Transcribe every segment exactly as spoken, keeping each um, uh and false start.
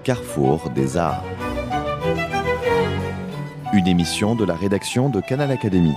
carrefour des arts. Une émission de la rédaction de Canal Académie.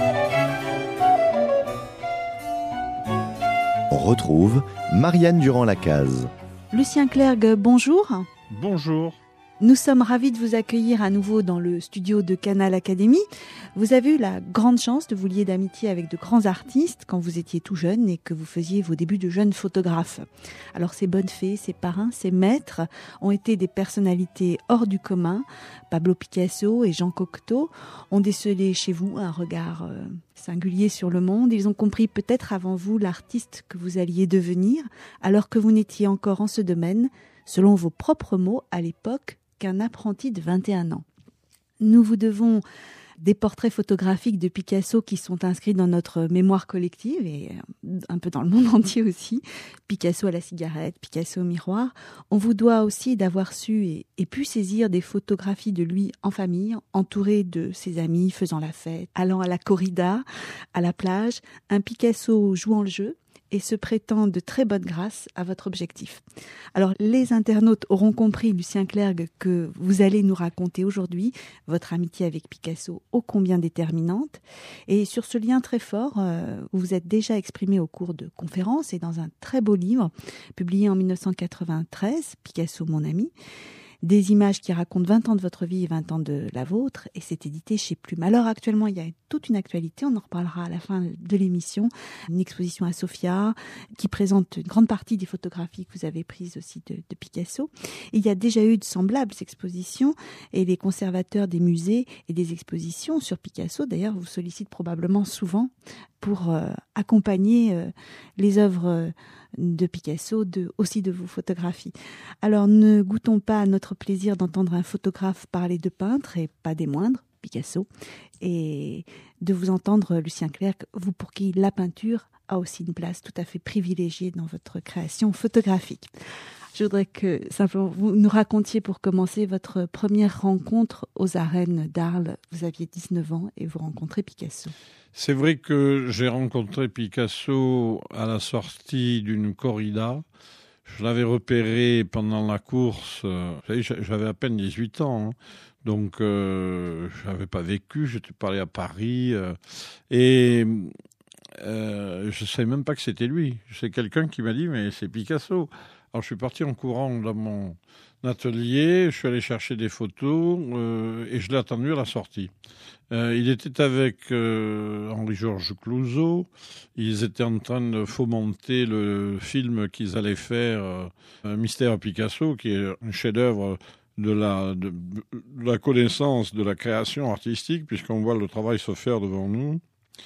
On retrouve Marianne Durand-Lacaze. Lucien Clergue, bonjour. Bonjour. Nous sommes ravis de vous accueillir à nouveau dans le studio de Canal Académie. Vous avez eu la grande chance de vous lier d'amitié avec de grands artistes quand vous étiez tout jeune et que vous faisiez vos débuts de jeune photographe. Alors ces bonnes fées, ces parrains, ces maîtres ont été des personnalités hors du commun. Pablo Picasso et Jean Cocteau ont décelé chez vous un regard euh, singulier sur le monde. Ils ont compris peut-être avant vous l'artiste que vous alliez devenir alors que vous n'étiez encore en ce domaine, selon vos propres mots à l'époque, qu'un apprenti de vingt et un ans. Nous vous devons des portraits photographiques de Picasso qui sont inscrits dans notre mémoire collective et un peu dans le monde entier aussi. Picasso à la cigarette, Picasso au miroir. On vous doit aussi d'avoir su et, et pu saisir des photographies de lui en famille, entouré de ses amis, faisant la fête, allant à la corrida, à la plage, un Picasso jouant le jeu et se prêtant de très bonne grâce à votre objectif. Alors, les internautes auront compris, Lucien Clergue, que vous allez nous raconter aujourd'hui votre amitié avec Picasso ô combien déterminante. Et sur ce lien très fort, euh, vous vous êtes déjà exprimé au cours de conférences et dans un très beau livre, publié en dix-neuf cent quatre-vingt-treize, Picasso, mon ami. Des images qui racontent vingt ans de votre vie et vingt ans de la vôtre, et c'est édité chez Plume. Alors actuellement, il y a toute une actualité, on en reparlera à la fin de l'émission, une exposition à Sofia qui présente une grande partie des photographies que vous avez prises aussi de, de Picasso. Et il y a déjà eu de semblables expositions, et les conservateurs des musées et des expositions sur Picasso, d'ailleurs, vous sollicitent probablement souvent pour euh, accompagner euh, les œuvres euh, de Picasso, de, aussi de vos photographies. Alors ne goûtons pas à notre plaisir d'entendre un photographe parler de peintre, et pas des moindres, Picasso, et de vous entendre, Lucien Clergue, vous pour qui la peinture a aussi une place tout à fait privilégiée dans votre création photographique. Je voudrais que simplement vous nous racontiez pour commencer votre première rencontre aux arènes d'Arles. Vous aviez dix-neuf ans et vous rencontrez Picasso. C'est vrai que j'ai rencontré Picasso à la sortie d'une corrida. Je l'avais repéré pendant la course. Vous savez, j'avais à peine dix-huit ans, hein. Donc euh, je n'avais pas vécu. J'étais pas allé à Paris. Euh, et euh, je ne savais même pas que c'était lui. C'est quelqu'un qui m'a dit « mais c'est Picasso ». Alors je suis parti en courant dans mon atelier, je suis allé chercher des photos euh, et je l'ai attendu à la sortie. Euh, il était avec euh, Henri-Georges Clouzot, ils étaient en train de fomenter le film qu'ils allaient faire, euh, Mystère Picasso, qui est un chef-d'œuvre de la, de, de la connaissance, de la création artistique, puisqu'on voit le travail se faire devant nous.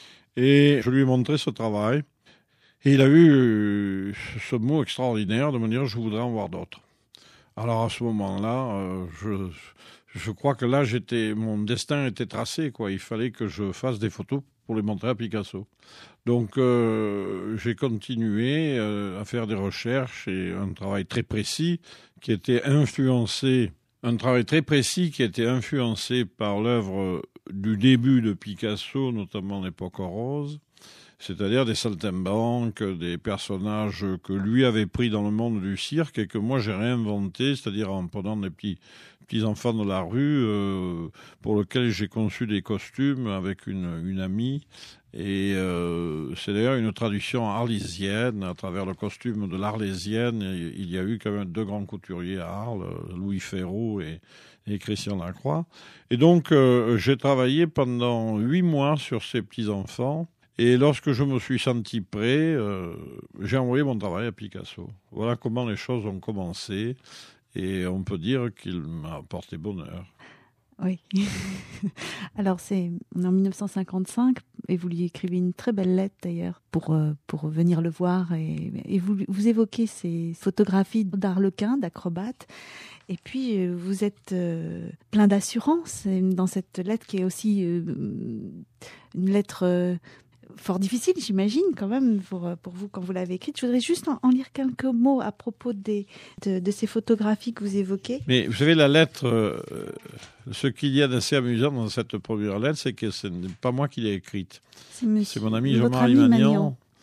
Et je lui ai montré ce travail. Et il a eu ce mot extraordinaire de me dire « je voudrais en voir d'autres ». Alors à ce moment-là, euh, je, je crois que là, j'étais, mon destin était tracé, quoi. Il fallait que je fasse des photos pour les montrer à Picasso. Donc euh, j'ai continué euh, à faire des recherches et un travail très précis qui était influencé, un travail très précis qui était influencé par l'œuvre du début de Picasso, notamment l'époque rose. C'est-à-dire des saltimbanques, des personnages que lui avait pris dans le monde du cirque et que moi j'ai réinventé, c'est-à-dire en prenant des petits, petits enfants de la rue euh, pour lesquels j'ai conçu des costumes avec une, une amie. Et euh, c'est d'ailleurs une tradition arlésienne. À travers le costume de l'Arlésienne, il y a eu quand même deux grands couturiers à Arles, Louis Ferraud et, et Christian Lacroix. Et donc euh, j'ai travaillé pendant huit mois sur ces petits-enfants. Et lorsque je me suis senti prêt, euh, j'ai envoyé mon travail à Picasso. Voilà comment les choses ont commencé. Et on peut dire qu'il m'a apporté bonheur. Oui. Alors, c'est, on est en dix-neuf cent cinquante-cinq et vous lui écrivez une très belle lettre d'ailleurs pour, euh, pour venir le voir. Et, et vous, vous évoquez ces photographies d'arlequins, d'acrobates. Et puis, euh, vous êtes euh, plein d'assurance dans cette lettre qui est aussi euh, une lettre... Euh, fort difficile, j'imagine, quand même, pour, pour vous, quand vous l'avez écrite. Je voudrais juste en, en lire quelques mots à propos des, de, de ces photographies que vous évoquez. Mais vous savez, la lettre, euh, ce qu'il y a d'assez amusant dans cette première lettre, c'est que ce n'est pas moi qui l'ai écrite. C'est, monsieur, c'est mon ami votre Jean-Marie ami Magnan, Magnan,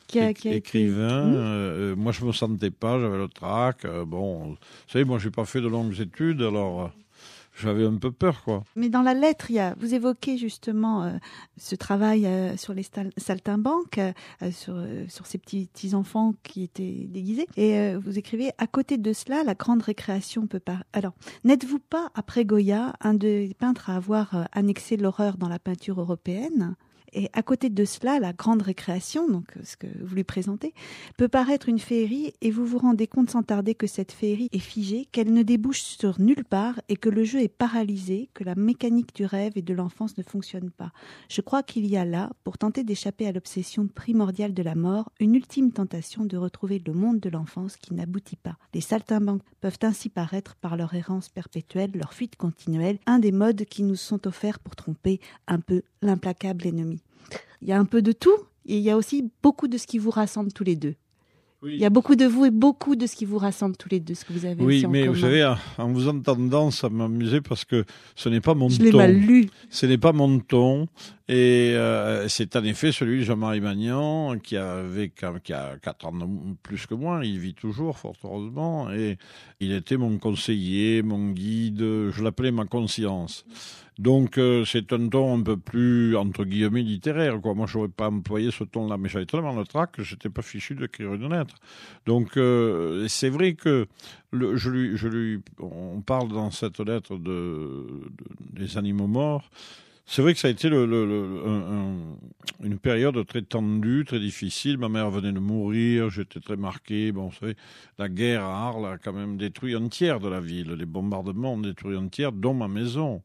qui a, qui a écrivain. été... Euh, moi, je me sentais pas, j'avais le trac. Euh, bon, vous savez, moi, j'ai pas fait de longues études, alors... Euh, J'avais un peu peur, quoi. Mais dans la lettre, il y a, vous évoquez justement euh, ce travail euh, sur les stal- saltimbanques, euh, sur, euh, sur ces petits, petits enfants qui étaient déguisés. Et euh, vous écrivez, à côté de cela, la grande récréation peut pas... Alors, n'êtes-vous pas, après Goya, un des peintres à avoir euh, annexé l'horreur dans la peinture européenne ? Et à côté de cela, la grande récréation, donc ce que vous lui présentez, peut paraître une féerie et vous vous rendez compte sans tarder que cette féerie est figée, qu'elle ne débouche sur nulle part et que le jeu est paralysé, que la mécanique du rêve et de l'enfance ne fonctionne pas. Je crois qu'il y a là, pour tenter d'échapper à l'obsession primordiale de la mort, une ultime tentation de retrouver le monde de l'enfance qui n'aboutit pas. Les saltimbanques peuvent ainsi paraître par leur errance perpétuelle, leur fuite continuelle, un des modes qui nous sont offerts pour tromper un peu l'implacable ennemi. Il y a un peu de tout, et il y a aussi beaucoup de ce qui vous rassemble tous les deux. Oui. Il y a beaucoup de vous et beaucoup de ce qui vous rassemble tous les deux, ce que vous avez oui, aussi en commun. Oui, mais vous savez, en vous entendant, ça m'amusait parce que ce n'est pas mon ton. Je l'ai mal lu. Ce n'est pas mon ton. Et euh, c'est en effet celui de Jean-Marie Magnan, qui avait qui a quatre ans de plus que moi. Il vit toujours, fort heureusement. Et il était mon conseiller, mon guide. Je l'appelais ma conscience. Donc euh, c'est un ton un peu plus, entre guillemets, littéraire, quoi. Moi, je n'aurais pas employé ce ton-là, mais j'avais tellement le trac que je n'étais pas fichu d'écrire une lettre. Donc euh, c'est vrai que le, je lui, je lui, on parle dans cette lettre de, de, des animaux morts. C'est vrai que ça a été le, le, le, un, un, une période très tendue, très difficile. Ma mère venait de mourir, j'étais très marqué. Bon, vous savez, la guerre à Arles a quand même détruit un tiers de la ville. Les bombardements ont détruit un tiers, dont ma maison.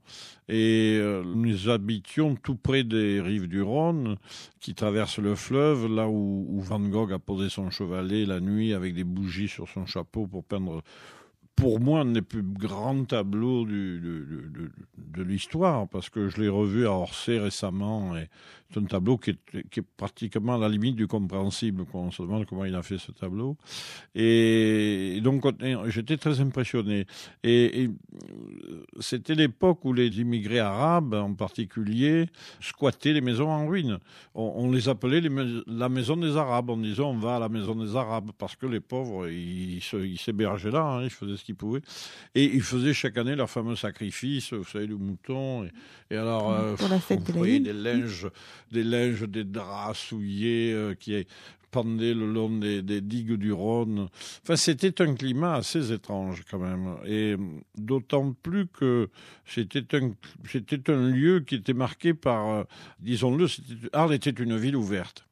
Et euh, nous habitions tout près des rives du Rhône, qui traversent le fleuve, là où, où Van Gogh a posé son chevalet la nuit avec des bougies sur son chapeau pour peindre... Pour moi, un des plus grands tableaux du, de, de, de, de l'histoire, parce que je l'ai revu à Orsay récemment, et c'est un tableau qui est, qui est pratiquement à la limite du compréhensible, quoi. On se demande comment il a fait ce tableau. Et, et donc, j'étais très impressionné. Et, et c'était l'époque où les immigrés arabes, en particulier, squattaient les maisons en ruine. On, on les appelait les, la maison des Arabes. On disait, on va à la maison des Arabes, parce que les pauvres, ils, ils s'hébergeaient là, hein, ils faisaient qu'ils pouvaient. Et ils faisaient chaque année leur fameux sacrifice, vous savez, du mouton. Et, et alors, euh, pour la fête on de voyait la des linges, des linges, des draps souillés euh, qui pendaient le long des, des digues du Rhône. Enfin, c'était un climat assez étrange quand même. Et d'autant plus que c'était un, c'était un lieu qui était marqué par, euh, disons-le, Arles était une ville ouverte.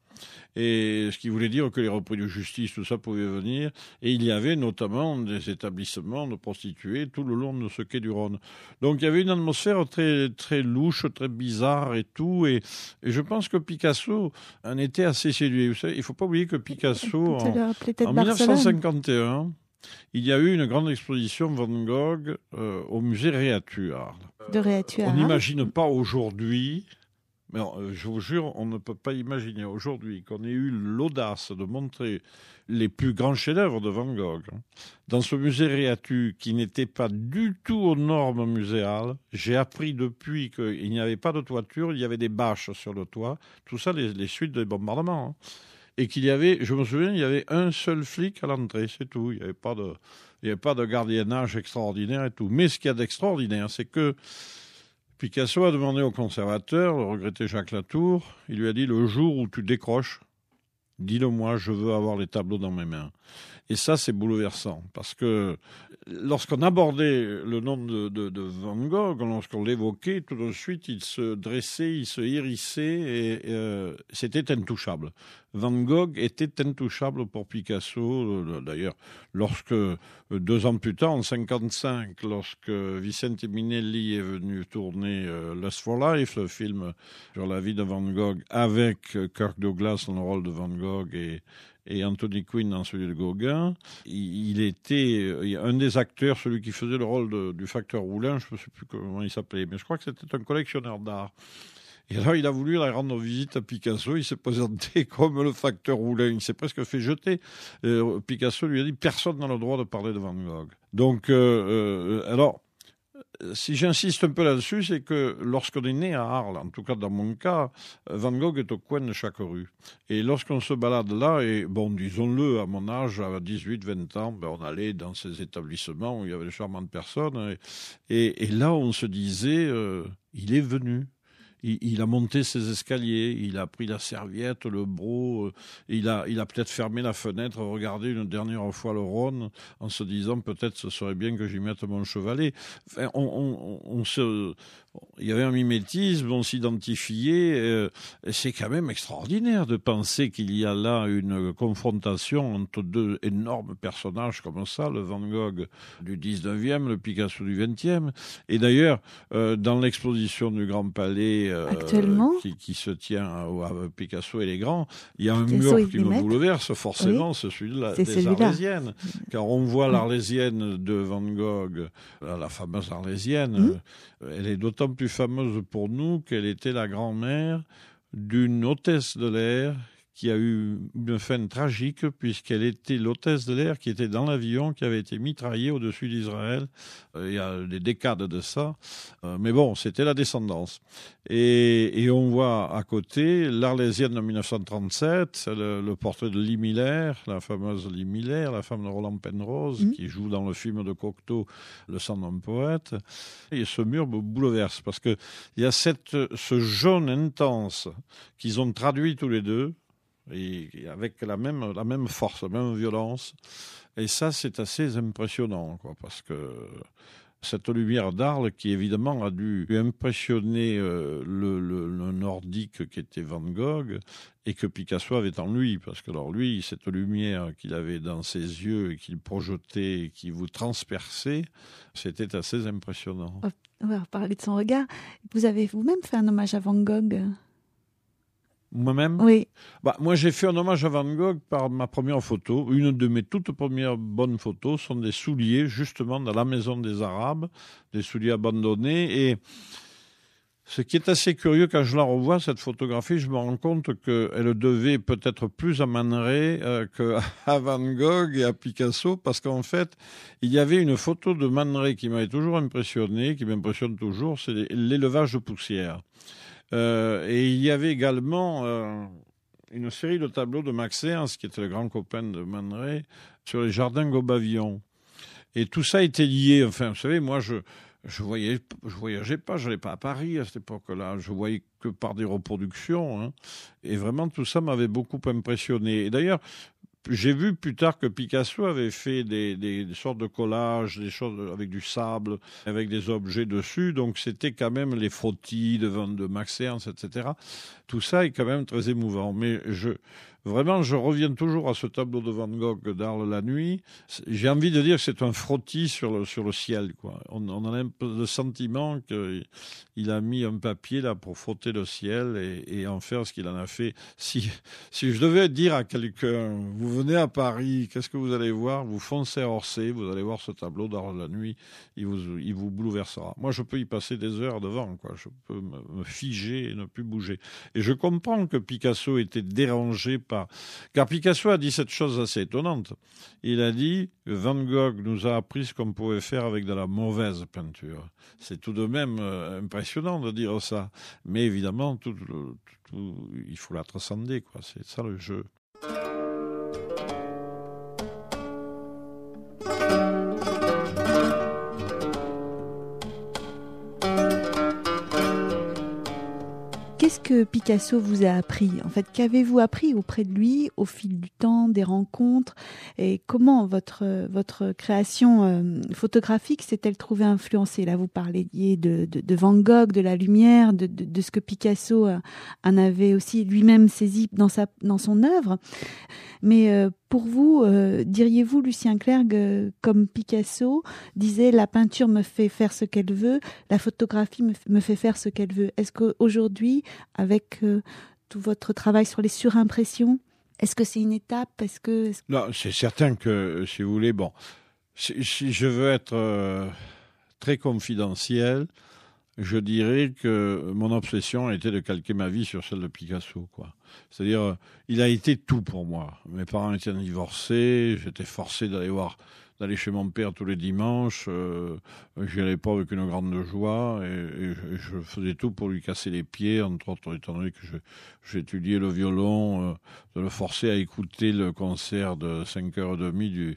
Et ce qui voulait dire que les repris de justice, tout ça pouvait venir. Et il y avait notamment des établissements de prostituées tout le long de ce quai du Rhône. Donc il y avait une atmosphère très, très louche, très bizarre et tout. Et, et je pense que Picasso en était assez séduit. Vous savez, il ne faut pas oublier que Picasso, en, en mille neuf cent cinquante et un, il y a eu une grande exposition Van Gogh euh, au musée Réatu à Arles. De Réatu à Arles. On n'imagine pas aujourd'hui... Mais je vous jure, on ne peut pas imaginer aujourd'hui qu'on ait eu l'audace de montrer les plus grands chefs-d'œuvre de Van Gogh dans ce musée Réatu qui n'était pas du tout aux normes muséales. J'ai appris depuis qu'il n'y avait pas de toiture, il y avait des bâches sur le toit, tout ça les, les suites des bombardements. Hein. Et qu'il y avait, je me souviens, il y avait un seul flic à l'entrée, c'est tout. Il n'y avait pas de, il n'y avait pas de gardiennage extraordinaire et tout. Mais ce qu'il y a d'extraordinaire, c'est que Picasso a demandé au conservateur, le regretté Jacques Latour, il lui a dit « Le jour où tu décroches, dis-le-moi, je veux avoir les tableaux dans mes mains. » Et ça, c'est bouleversant, parce que lorsqu'on abordait le nom de, de, de Van Gogh, lorsqu'on l'évoquait, tout de suite, il se dressait, il se hérissait, et euh, c'était intouchable. Van Gogh était intouchable pour Picasso. D'ailleurs, lorsque, deux ans plus tard, en cinquante-cinq, lorsque Vicente Minelli est venu tourner euh, Lust for Life, le film sur la vie de Van Gogh, avec Kirk Douglas dans le rôle de Van Gogh et et Anthony Quinn dans celui de Gauguin, il était un des acteurs, celui qui faisait le rôle de, du facteur Roulin, je ne sais plus comment il s'appelait, mais je crois que c'était un collectionneur d'art. Et alors, il a voulu aller rendre visite à Picasso, il s'est présenté comme le facteur Roulin, il s'est presque fait jeter. Euh, Picasso lui a dit « Personne n'a le droit de parler de Van Gogh ». Donc, euh, euh, alors... si j'insiste un peu là-dessus, c'est que lorsqu'on est né à Arles, en tout cas dans mon cas, Van Gogh est au coin de chaque rue. Et lorsqu'on se balade là, et bon, disons-le, à mon âge, à dix-huit vingt ans, ben, on allait dans ces établissements où il y avait de charmantes personnes. Et, et, et là, on se disait, euh, il est venu. Il, il a monté ses escaliers, il a pris la serviette, le broc, euh, il a, il a peut-être fermé la fenêtre, regardé une dernière fois le Rhône, en se disant peut-être ce serait bien que j'y mette mon chevalet. Enfin, on, on, on se, il y avait un mimétisme, on s'identifiait. Euh, et c'est quand même extraordinaire de penser qu'il y a là une confrontation entre deux énormes personnages comme ça, le Van Gogh du dix-neuvième, le Picasso du vingtième. Et d'ailleurs, euh, dans l'exposition du Grand Palais, Actuellement, euh, qui, qui se tient à, à Picasso et les Grands, il y a un Picasso mur qui me bouleverse forcément, oui. c'est celui de la, c'est des celui-là. Arlésiennes. Car on voit l'Arlésienne de Van Gogh, la fameuse Arlésienne, mmh. Elle est d'autant plus fameuse pour nous qu'elle était la grand-mère d'une hôtesse de l'air qui a eu une fin tragique puisqu'elle était l'hôtesse de l'air qui était dans l'avion qui avait été mitraillé au-dessus d'Israël. Euh, il y a des décades de ça. Euh, mais bon, c'était la descendance. Et, et on voit à côté l'Arlésienne de mille neuf cent trente-sept, le, le portrait de Lee Miller, la fameuse Lee Miller, la femme de Roland Penrose, mmh. qui joue dans le film de Cocteau, Le sang d'un poète. Et ce mur me bouleverse parce qu'il y a cette, ce jaune intense qu'ils ont traduit tous les deux, et avec la même, la même force, la même violence. Et ça, c'est assez impressionnant, quoi, parce que cette lumière d'Arles qui, évidemment, a dû impressionner euh, le, le, le nordique qui était Van Gogh et que Picasso avait en lui, parce que alors lui, cette lumière qu'il avait dans ses yeux et qu'il projetait et qui vous transperçait, c'était assez impressionnant. On va parler de son regard. Vous avez vous-même fait un hommage à Van Gogh ? Moi-même ? Oui. Bah, moi, j'ai fait un hommage à Van Gogh par ma première photo. Une de mes toutes premières bonnes photos sont des souliers, justement, dans la maison des Arabes, des souliers abandonnés. Et ce qui est assez curieux, quand je la revois, cette photographie, je me rends compte qu'elle devait peut-être plus à Man Ray euh, qu'à Van Gogh et à Picasso, parce qu'en fait, il y avait une photo de Man Ray qui m'avait toujours impressionné, qui m'impressionne toujours, c'est l'élevage de poussière. Euh, et il y avait également euh, une série de tableaux de Max Ernst, qui était le grand copain de Man Ray, sur les jardins Gobavillon. Et tout ça était lié. Enfin, vous savez, moi, je je voyais, je voyageais pas, je n'allais pas à Paris à cette époque-là. Je voyais que par des reproductions. Hein. Et vraiment, tout ça m'avait beaucoup impressionné. Et d'ailleurs, j'ai vu plus tard que Picasso avait fait des, des, des sortes de collages, des choses avec du sable, avec des objets dessus. Donc c'était quand même les frottis de, de Max Ernst, et cetera. Tout ça est quand même très émouvant. Mais je, vraiment, je reviens toujours à ce tableau de Van Gogh d'Arles la nuit. J'ai envie de dire que c'est un frottis sur le, sur le ciel, quoi. On, on a le sentiment qu'il a mis un papier là pour frotter le ciel et, et en faire ce qu'il en a fait. Si, si je devais dire à quelqu'un, vous venez à Paris, qu'est-ce que vous allez voir? Vous foncez à Orsay, vous allez voir ce tableau d'Arles la nuit, il vous, il vous bouleversera. Moi, je peux y passer des heures devant, quoi. Je peux me, me figer et ne plus bouger. Et je comprends que Picasso était dérangé par... Car Picasso a dit cette chose assez étonnante. Il a dit que Van Gogh nous a appris ce qu'on pouvait faire avec de la mauvaise peinture. C'est tout de même euh, impressionnant de dire ça. Mais évidemment, tout, tout, tout, il faut la transcender, quoi. C'est ça le jeu. Qu'est-ce que Picasso vous a appris? En fait, qu'avez-vous appris auprès de lui au fil du temps, des rencontres? Et comment votre, votre création euh, photographique s'est-elle trouvée influencée? Là, vous parliez de, de, de Van Gogh, de la lumière, de, de, de ce que Picasso euh, en avait aussi lui-même saisi dans, sa, dans son œuvre. Mais euh, pour vous, euh, diriez-vous, Lucien Clergue, euh, comme Picasso disait, la peinture me fait faire ce qu'elle veut, la photographie me, f- me fait faire ce qu'elle veut. Est-ce qu'aujourd'hui, avec euh, tout votre travail sur les surimpressions, est-ce que c'est une étape? Est-ce que, est-ce... Non, c'est certain que, si vous voulez, bon, si, si je veux être euh, très confidentiel, je dirais que mon obsession était de calquer ma vie sur celle de Picasso, quoi. C'est-à-dire, il a été tout pour moi. Mes parents étaient divorcés, j'étais forcé d'aller voir d'aller chez mon père tous les dimanches. Euh, j'y allais pas avec une grande joie et, et, et je faisais tout pour lui casser les pieds, entre autres, étant donné que je, j'étudiais le violon, euh, de le forcer à écouter le concert de cinq heures trente du,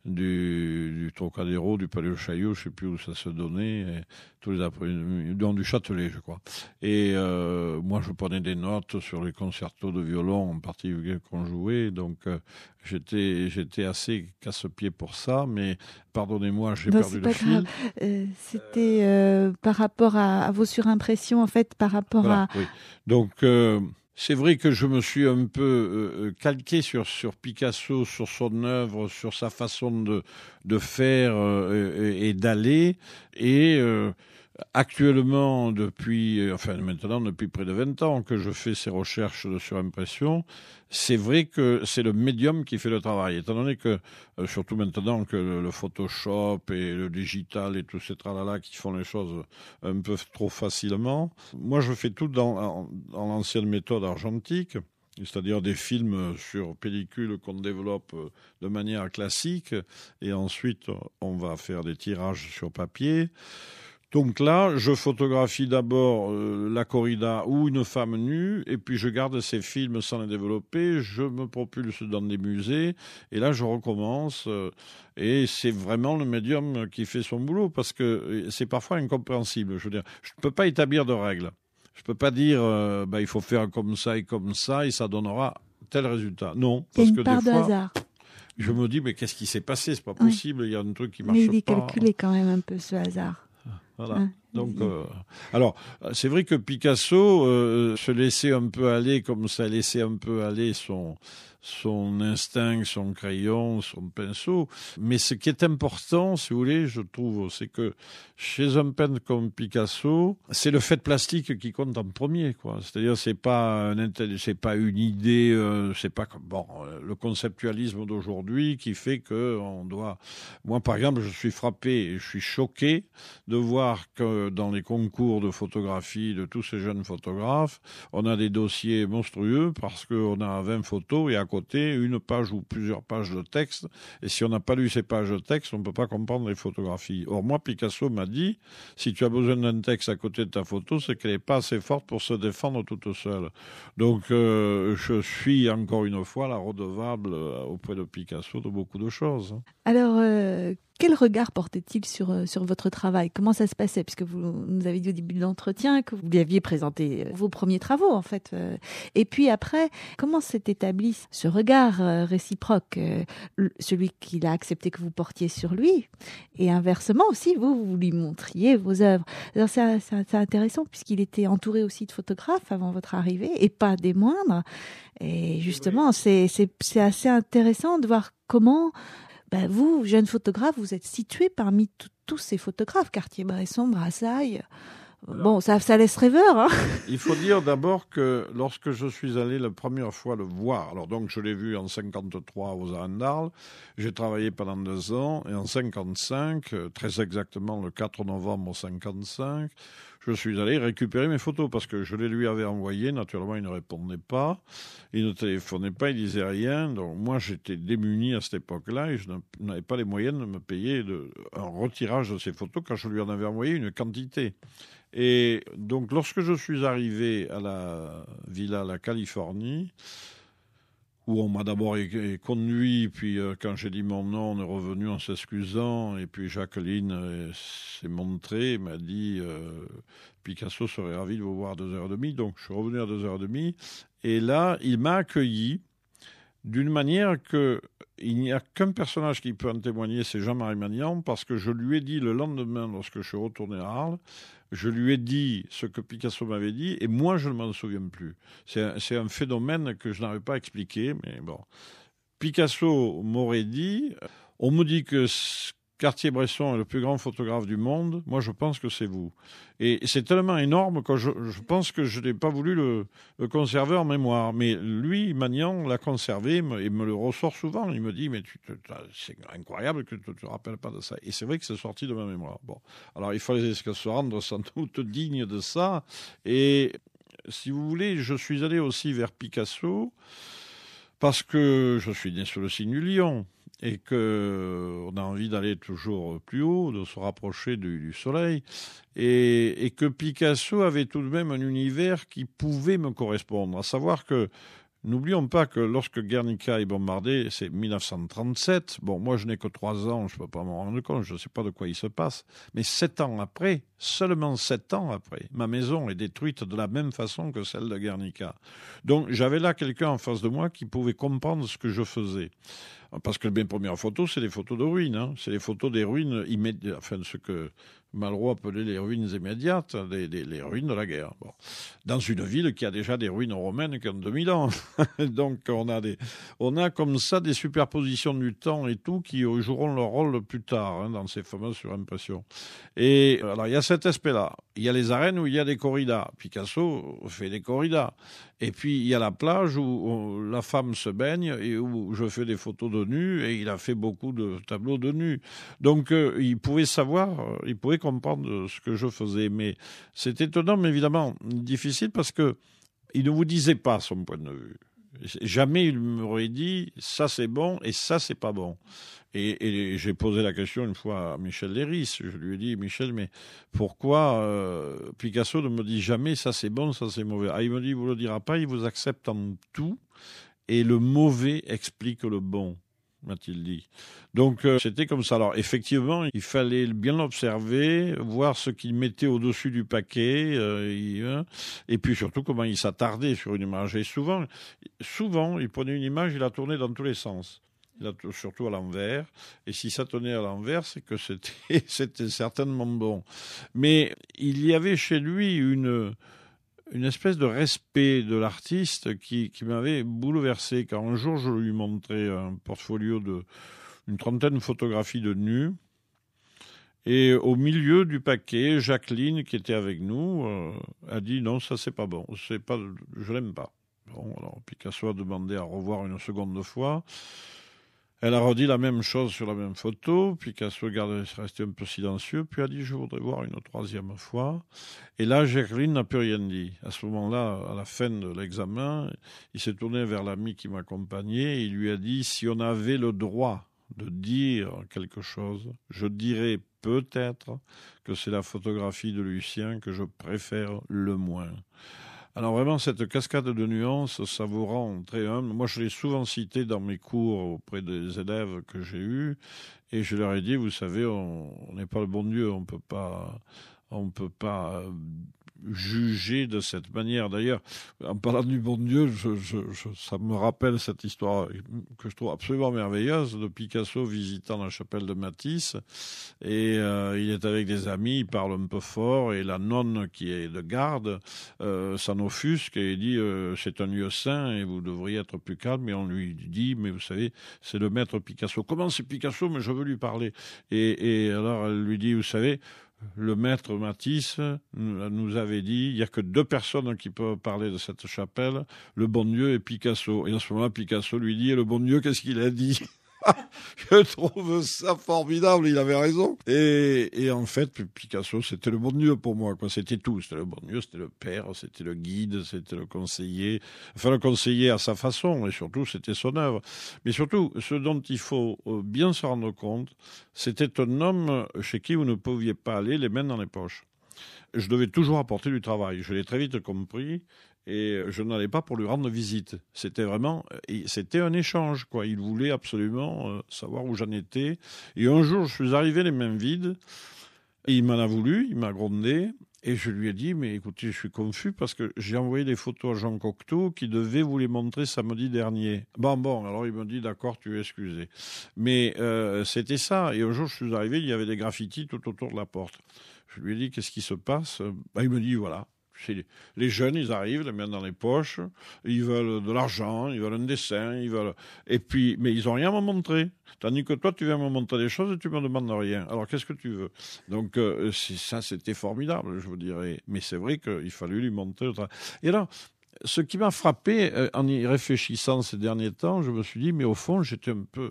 du, du Trocadéro, du Palais de Chaillot, je sais plus où ça se donnait, et tous les après-midi, dans du Châtelet, je crois. Et euh, moi, je prenais des notes sur les concertos de violon, en particulier qu'on jouait, donc euh, j'étais, j'étais assez casse-pied pour ça, mais pardonnez-moi, j'ai non, perdu c'est le pas fil. grave. Euh, c'était euh, par rapport à, à vos surimpressions, en fait, par rapport Voilà, à... oui. Donc, euh, c'est vrai que je me suis un peu euh, calqué sur, sur Picasso, sur son œuvre, sur sa façon de, de faire euh, et, et d'aller. Et euh, actuellement, depuis, enfin maintenant, depuis près de vingt ans que je fais ces recherches de surimpression, c'est vrai que c'est le médium qui fait le travail. Étant donné que, euh, surtout maintenant que le, le Photoshop et le digital et tous ces tralala qui font les choses un peu trop facilement, moi je fais tout dans, dans l'ancienne méthode argentique. C'est-à-dire des films sur pellicule qu'on développe de manière classique et ensuite on va faire des tirages sur papier. Donc là, je photographie d'abord euh, la corrida ou une femme nue, et puis je garde ces films sans les développer, je me propulse dans des musées, et là je recommence, euh, et c'est vraiment le médium qui fait son boulot, parce que c'est parfois incompréhensible. Je veux dire, je ne peux pas établir de règles. Je ne peux pas dire, euh, bah, il faut faire comme ça et comme ça, et ça donnera tel résultat. Non, Il y a parce une que part des de fois, hasard. je me dis, mais qu'est-ce qui s'est passé? C'est pas Oui. possible, il y a un truc qui marche Mais il est pas. calculé quand même un peu, ce hasard. Voilà. Hein, Donc, il- euh, alors, c'est vrai que Picasso euh, se laissait un peu aller, comme ça laissait un peu aller son son instinct, son crayon, son pinceau. Mais ce qui est important, si vous voulez, je trouve, c'est que chez un peintre comme Picasso, c'est le fait plastique qui compte en premier, quoi. C'est-à-dire, c'est pas un intelli- c'est pas une idée, euh, c'est pas comme bon, euh, le conceptualisme d'aujourd'hui qui fait que on doit. Moi, par exemple, je suis frappé, et je suis choqué de voir que dans les concours de photographie de tous ces jeunes photographes, on a des dossiers monstrueux parce qu'on a vingt photos et à côté une page ou plusieurs pages de texte. Et si on n'a pas lu ces pages de texte, on ne peut pas comprendre les photographies. Or, moi, Picasso m'a dit, si tu as besoin d'un texte à côté de ta photo, c'est qu'elle n'est pas assez forte pour se défendre toute seule. Donc, euh, je suis encore une fois la redevable euh, auprès de Picasso de beaucoup de choses. Alors, euh, quel regard portait-il sur, euh, sur votre travail? Comment ça se passait? Puisque vous nous avez dit au début de l'entretien que vous lui aviez présenté euh, vos premiers travaux, en fait. euh. Et puis après, comment s'est établi ce regard euh, réciproque, euh, le- celui qu'il a accepté que vous portiez sur lui, et inversement aussi, vous, vous lui montriez vos œuvres. Alors, c'est c'est- c'est intéressant, puisqu'il était entouré aussi de photographes avant votre arrivée, et pas des moindres. Et justement, c'est c'est- c'est assez intéressant de voir comment... Ben vous, jeune photographe, vous êtes situé parmi tout- tous ces photographes, Cartier-Bresson, Brassailles. Bon, ça, ça laisse rêveur. Hein. Il faut dire d'abord que lorsque je suis allé la première fois le voir, alors donc je l'ai vu en cinquante-trois aux Arènes d'Arles, j'ai travaillé pendant deux ans, et en cinquante-cinq, euh, très exactement le quatre novembre cinquante-cinq, je suis allé récupérer mes photos parce que je les lui avais envoyées. Naturellement, il ne répondait pas, il ne téléphonait pas, il disait rien. Donc moi, j'étais démuni à cette époque-là et je n'avais pas les moyens de me payer de, un retirage de ces photos quand je lui en avais envoyé une quantité. Et donc, lorsque je suis arrivé à la Villa La Californie, où on m'a d'abord é- conduit, puis euh, quand j'ai dit mon nom, on est revenu en s'excusant, et puis Jacqueline euh, s'est montrée, m'a dit euh, Picasso serait ravi de vous voir à deux heures trente, donc je suis revenu à deux heures trente, et là, il m'a accueilli d'une manière que il n'y a qu'un personnage qui peut en témoigner, c'est Jean-Marie Magnan, parce que je lui ai dit le lendemain, lorsque je suis retourné à Arles, je lui ai dit ce que Picasso m'avait dit, et moi, je ne m'en souviens plus. C'est un, c'est un phénomène que je n'arrive pas à expliquer, mais bon. Picasso m'aurait dit, on me dit que Cartier-Bresson est le plus grand photographe du monde, moi je pense que c'est vous. Et c'est tellement énorme que je, je pense que je n'ai pas voulu le, le conserver en mémoire. Mais lui, Magnan, l'a conservé et me le ressort souvent. Il me dit, mais tu te, c'est incroyable que tu ne te rappelles pas de ça. Et c'est vrai que c'est sorti de ma mémoire. Bon, alors il fallait se rendre sans doute digne de ça. Et si vous voulez, je suis allé aussi vers Picasso parce que je suis né sous le signe du lion. et qu'on a envie d'aller toujours plus haut, de se rapprocher du, du soleil, et, et que Picasso avait tout de même un univers qui pouvait me correspondre. À savoir que, n'oublions pas que lorsque Guernica est bombardé, c'est mille neuf cent trente-sept. Bon, moi, je n'ai que trois ans, je ne peux pas m'en rendre compte, je ne sais pas de quoi il se passe. Mais sept ans après, seulement sept ans après, ma maison est détruite de la même façon que celle de Guernica. Donc, j'avais là quelqu'un en face de moi qui pouvait comprendre ce que je faisais. Parce que mes premières photos, c'est des photos de ruines. Hein. C'est les photos des ruines immédiates, enfin, ce que Malraux appelait les ruines immédiates, les, les, les ruines de la guerre. Bon. Dans une ville qui a déjà des ruines romaines qui ont deux mille ans. Donc, on a, des, on a comme ça des superpositions du temps et tout qui joueront leur rôle plus tard hein, dans ces fameuses surimpressions. Et alors, il y a cet aspect-là. Il y a les arènes où il y a des corridas. Picasso fait des corridas. Et puis, il y a la plage où, où la femme se baigne et où je fais des photos de nus et il a fait beaucoup de tableaux de nus. Donc, euh, il pouvait savoir, euh, il pouvait comprendre ce que je faisais. Mais c'est étonnant, mais évidemment difficile parce que il ne vous disait pas son point de vue. Jamais il m'aurait dit ça c'est bon et ça c'est pas bon. Et, et j'ai posé la question une fois à Michel Léris. Je lui ai dit, Michel, mais pourquoi euh, Picasso ne me dit jamais ça c'est bon, ça c'est mauvais? Ah, il me dit, il vous le dira pas, il vous accepte en tout et le mauvais explique le bon, m'a-t-il dit. Donc euh, c'était comme ça. Alors effectivement, il fallait bien l'observer, voir ce qu'il mettait au-dessus du paquet, euh, il, hein, et puis surtout comment il s'attardait sur une image. Et souvent, souvent, il prenait une image, il la tournait dans tous les sens. Il a surtout à l'envers. Et si ça tenait à l'envers, c'est que c'était, c'était certainement bon. Mais il y avait chez lui une, une espèce de respect de l'artiste qui, qui m'avait bouleversé. Quand un jour, je lui montrais un portfolio de une trentaine de photographies de nus. Et au milieu du paquet, Jacqueline, qui était avec nous, euh, a dit non, ça c'est pas bon. C'est pas, je l'aime pas. Bon, alors Picasso a demandé à revoir une seconde fois. Elle a redit la même chose sur la même photo. Picasso est resté un peu silencieux, puis a dit « je voudrais voir une troisième fois ». Et là, Jacqueline n'a plus rien dit. À ce moment-là, à la fin de l'examen, il s'est tourné vers l'ami qui m'accompagnait et il lui a dit « si on avait le droit de dire quelque chose, je dirais peut-être que c'est la photographie de Lucien que je préfère le moins ». Alors vraiment, cette cascade de nuances, ça vous rend très humble. Moi, je l'ai souvent cité dans mes cours auprès des élèves que j'ai eus, et je leur ai dit, vous savez, on n'est pas le bon Dieu, on peut pas, on peut pas juger de cette manière. D'ailleurs, en parlant du bon Dieu, je, je, je, ça me rappelle cette histoire que je trouve absolument merveilleuse de Picasso visitant la chapelle de Matisse. Et euh, il est avec des amis, il parle un peu fort, et la nonne qui est de garde euh, s'en offusque et dit euh, c'est un lieu saint et vous devriez être plus calme. Et on lui dit mais vous savez, c'est le maître Picasso. Comment c'est Picasso? Mais je veux lui parler. Et, et alors elle lui dit vous savez, le maître Matisse nous avait dit il n'y a que deux personnes qui peuvent parler de cette chapelle, le bon Dieu et Picasso. Et à ce moment-là, Picasso lui dit et le bon Dieu, qu'est-ce qu'il a dit? Je trouve ça formidable, il avait raison. Et, et en fait, Picasso, c'était le bon Dieu pour moi, quoi. C'était tout. C'était le bon Dieu, c'était le père, c'était le guide, c'était le conseiller. Enfin, le conseiller à sa façon, et surtout, c'était son œuvre. Mais surtout, ce dont il faut bien se rendre compte, c'était un homme chez qui vous ne pouviez pas aller les mains dans les poches. Je devais toujours apporter du travail. Je l'ai très vite compris. Et je n'allais pas pour lui rendre visite. C'était vraiment, c'était un échange, quoi. Il voulait absolument euh, savoir où j'en étais. Et un jour, je suis arrivé les mains vides. Et il m'en a voulu, il m'a grondé. Et je lui ai dit, mais écoutez, je suis confus parce que j'ai envoyé des photos à Jean Cocteau qui devait vous les montrer samedi dernier. Bon, bon, alors il me dit, d'accord, tu es excusé. Mais euh, c'était ça. Et un jour, je suis arrivé, il y avait des graffitis tout autour de la porte. Je lui ai dit, qu'est-ce qui se passe? Ben, il me dit, voilà. Les jeunes, ils arrivent, les mains dans les poches, ils veulent de l'argent, ils veulent un dessin, ils veulent... Et puis, mais ils n'ont rien à me montrer. Tandis que toi, tu viens me montrer des choses et tu me demandes rien. Alors, qu'est-ce que tu veux? Donc, euh, ça, c'était formidable, je vous dirais. Mais c'est vrai qu'il fallait lui montrer le travail. Et alors, ce qui m'a frappé, euh, en y réfléchissant ces derniers temps, je me suis dit, mais au fond, j'étais un peu...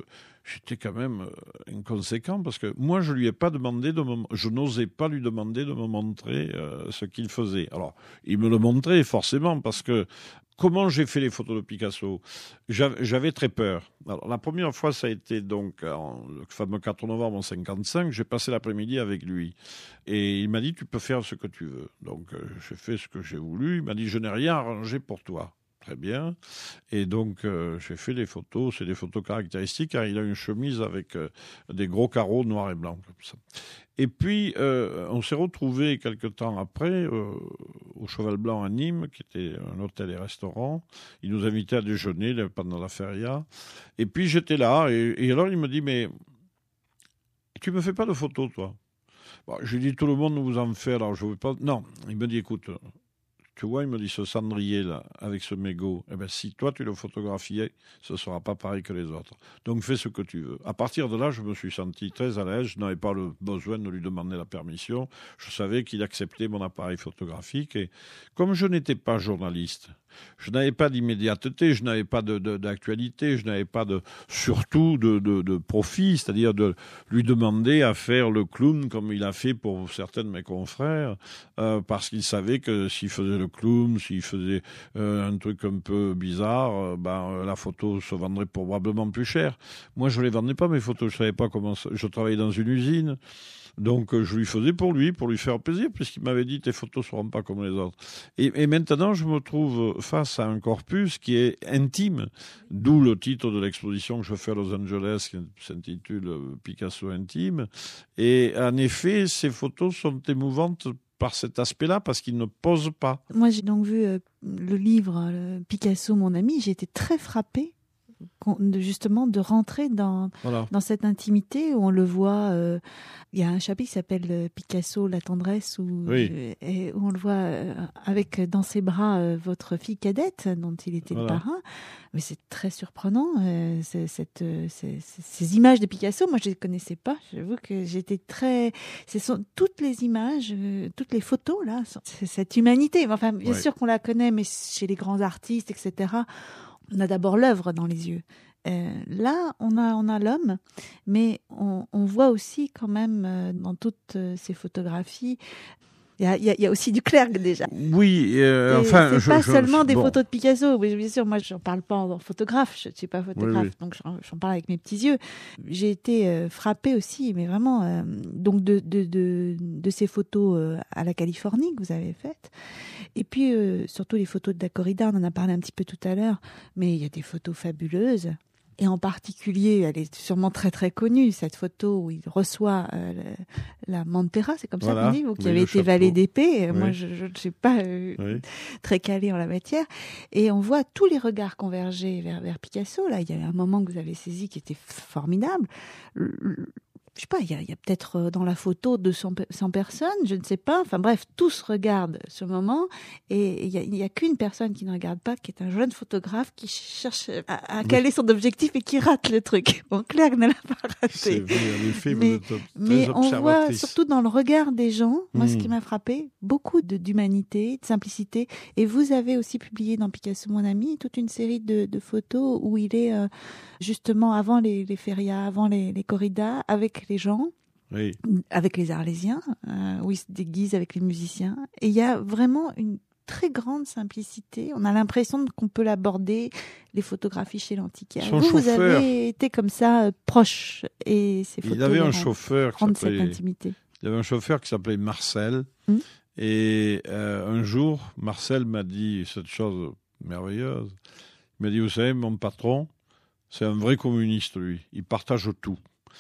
j'étais quand même euh, inconséquent parce que moi, je lui ai pas demandé de me, je n'osais pas lui demander de me montrer euh, ce qu'il faisait. Alors, il me le montrait forcément parce que comment j'ai fait les photos de Picasso? J'avais, j'avais très peur. Alors, la première fois, ça a été donc en, le fameux quatre novembre cinquante-cinq. J'ai passé l'après-midi avec lui et il m'a dit tu peux faire ce que tu veux. Donc, euh, j'ai fait ce que j'ai voulu. Il m'a dit je n'ai rien arrangé pour toi. Très bien. Et donc, euh, j'ai fait des photos. C'est des photos caractéristiques car il a une chemise avec euh, des gros carreaux noirs et blancs comme ça. Et puis, euh, on s'est retrouvés quelque temps après euh, au Cheval Blanc à Nîmes, qui était un hôtel et restaurant. Il nous invitait à déjeuner là, pendant la feria. Et puis, j'étais là. Et, et alors, il me dit, mais tu me fais pas de photos, toi? Bon, je lui dis, tout le monde vous en fait, alors je veux pas... Non, il me dit, écoute... Tu vois, il me dit, ce cendrier-là, avec ce mégot, eh ben, si toi, tu le photographiais, ce ne sera pas pareil que les autres. Donc, fais ce que tu veux. À partir de là, je me suis senti très à l'aise. Je n'avais pas le besoin de lui demander la permission. Je savais qu'il acceptait mon appareil photographique. Et comme je n'étais pas journaliste, je n'avais pas d'immédiateté, je n'avais pas de, de, d'actualité, je n'avais pas de, surtout de, de, de profit, c'est-à-dire de lui demander à faire le clown comme il a fait pour certains de mes confrères, euh, parce qu'il savait que s'il faisait le clown, s'il faisait euh, un truc un peu bizarre, euh, ben, la photo se vendrait probablement plus cher. Moi, je ne les vendais pas, mes photos, je savais pas comment ça... Je travaillais dans une usine. Donc, je lui faisais pour lui, pour lui faire plaisir, puisqu'il m'avait dit « tes photos ne seront pas comme les autres ». Et, et maintenant, je me trouve face à un corpus qui est intime, d'où le titre de l'exposition que je fais à Los Angeles, qui s'intitule « Picasso intime ». Et en effet, ces photos sont émouvantes par cet aspect-là, parce qu'il ne pose pas. Moi, j'ai donc vu euh, le livre euh, « Picasso, mon ami ». J'ai été très frappée justement de rentrer dans, voilà. dans cette intimité où on le voit. Euh, il y a un chapitre qui s'appelle euh, Picasso, la tendresse, où, oui. euh, et où on le voit euh, avec dans ses bras euh, votre fille cadette, dont il était voilà. le parrain. Mais c'est très surprenant, euh, c'est, cette, euh, ces, ces images de Picasso. Moi, je ne les connaissais pas. J'avoue que j'étais très... Ce sont toutes les images, euh, toutes les photos, là, c'est cette humanité. Enfin, bien ouais. sûr qu'on la connaît, mais chez les grands artistes, et cetera, on a d'abord l'œuvre dans les yeux. Euh, là, on a, on a l'homme, mais on, on voit aussi quand même euh, dans toutes euh, ces photographies, il y a, y, a, y a aussi du Clerc déjà. Oui, euh, enfin... C'est je, pas je, seulement je, des bon. photos de Picasso. Oui, bien sûr, moi, je n'en parle pas en photographe. Je ne suis pas photographe, oui, oui. donc j'en, j'en parle avec mes petits yeux. J'ai été euh, frappée aussi, mais vraiment, euh, donc de, de, de, de ces photos euh, à la Californie que vous avez faites. Et puis, euh, surtout les photos de la corrida, on en a parlé un petit peu tout à l'heure, mais il y a des photos fabuleuses. Et en particulier, elle est sûrement très très connue, cette photo où il reçoit euh, la, la Mantera, c'est comme voilà. ça qu'on dit, vous qui oui, avez été chapeau. Valet d'épée. Oui. Moi, je ne suis pas euh, oui. très calée en la matière. Et on voit tous les regards converger vers, vers Picasso. Là, il y a un moment que vous avez saisi qui était formidable. Le, je sais pas, il y a, il y a peut-être dans la photo deux cents personnes, je ne sais pas. Enfin bref, tous regardent ce moment et il y a, il y a qu'une personne qui ne regarde pas, qui est un jeune photographe qui cherche à, à caler son objectif et qui rate le truc. Bon, Claire ne l'a pas raté. C'est vrai, en effet, mais, vous êtes mais très on voit surtout dans le regard des gens, moi mmh. ce qui m'a frappé, beaucoup de, d'humanité, de simplicité. Et vous avez aussi publié dans Picasso, mon ami, toute une série de, de photos où il est euh, justement avant les, les férias, avant les, les corridas, avec les gens, oui. avec les Arlésiens, euh, où ils se déguisent avec les musiciens. Et il y a vraiment une très grande simplicité. On a l'impression qu'on peut l'aborder, les photographies chez l'antiquaire. Vous, vous avez été comme ça, euh, proche. Et ces photos il avait un chauffeur rendent cette intimité. Il y avait un chauffeur qui s'appelait Marcel. Hum. Et euh, un jour, Marcel m'a dit cette chose merveilleuse. Il m'a dit, vous savez, mon patron, c'est un vrai communiste, lui. Il partage tout.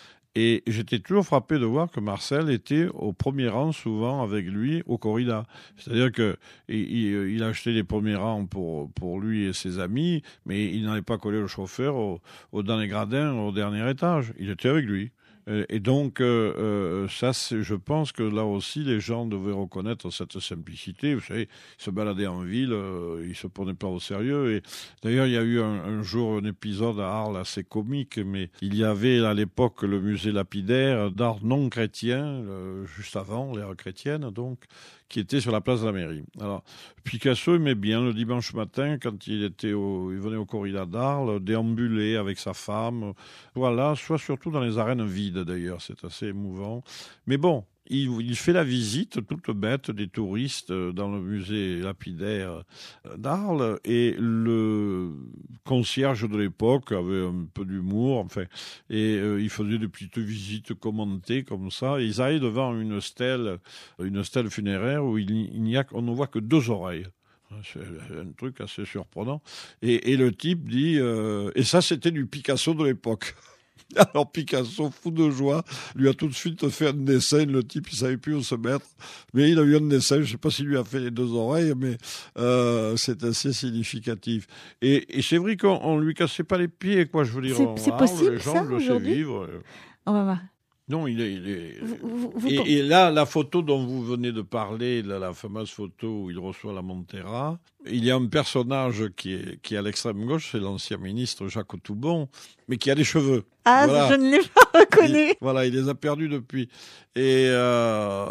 Et j'étais toujours frappé de voir que Marcel était au premier rang, souvent avec lui, au corrida. C'est-à-dire que il, il, il achetait les premiers rangs pour, pour lui et ses amis, mais il n'allait pas coller le chauffeur au, au, dans les gradins au dernier étage. Il était avec lui. Et donc, euh, euh, ça, c'est, je pense que là aussi, les gens devaient reconnaître cette simplicité. Vous savez, ils se baladaient en ville, euh, ils se prenaient pas au sérieux. Et d'ailleurs, il y a eu un, un jour un épisode à Arles assez comique, mais il y avait à l'époque le musée lapidaire d'art non chrétien, euh, juste avant l'ère chrétienne, donc, qui était sur la place de la mairie. Alors, Picasso aimait bien le dimanche matin, quand il était au, il venait au corrida d'Arles, déambuler avec sa femme. Voilà, soit surtout dans les arènes vides d'ailleurs, c'est assez émouvant. Mais bon, Il, il fait la visite toute bête des touristes dans le musée lapidaire d'Arles et le concierge de l'époque avait un peu d'humour, enfin, et euh, il faisait des petites visites commentées comme ça. Et ils arrivent devant une stèle, une stèle funéraire où il, il n'y a, on ne voit que deux oreilles. C'est un truc assez surprenant. Et, et le type dit, euh, et ça c'était du Picasso de l'époque. Alors Picasso, fou de joie, lui a tout de suite fait un dessin. Le type, il savait plus où se mettre, mais il a eu un dessin. Je ne sais pas s'il lui a fait les deux oreilles, mais euh, c'est assez significatif. Et, et c'est vrai qu'on ne lui cassait pas les pieds, quoi. Je veux dire, c'est, on, c'est ah, possible les gens ça le laissaient aujourd'hui. vivre. On va voir. Non, il est. Il est... Vous, vous, vous... Et, et là, la photo dont vous venez de parler, la, la fameuse photo où il reçoit la Montera, il y a un personnage qui est, qui est à l'extrême gauche, c'est l'ancien ministre Jacques Toubon, mais qui a des cheveux. Ah, voilà. Je ne l'ai pas reconnu. Il, voilà, il les a perdus depuis. Et, euh,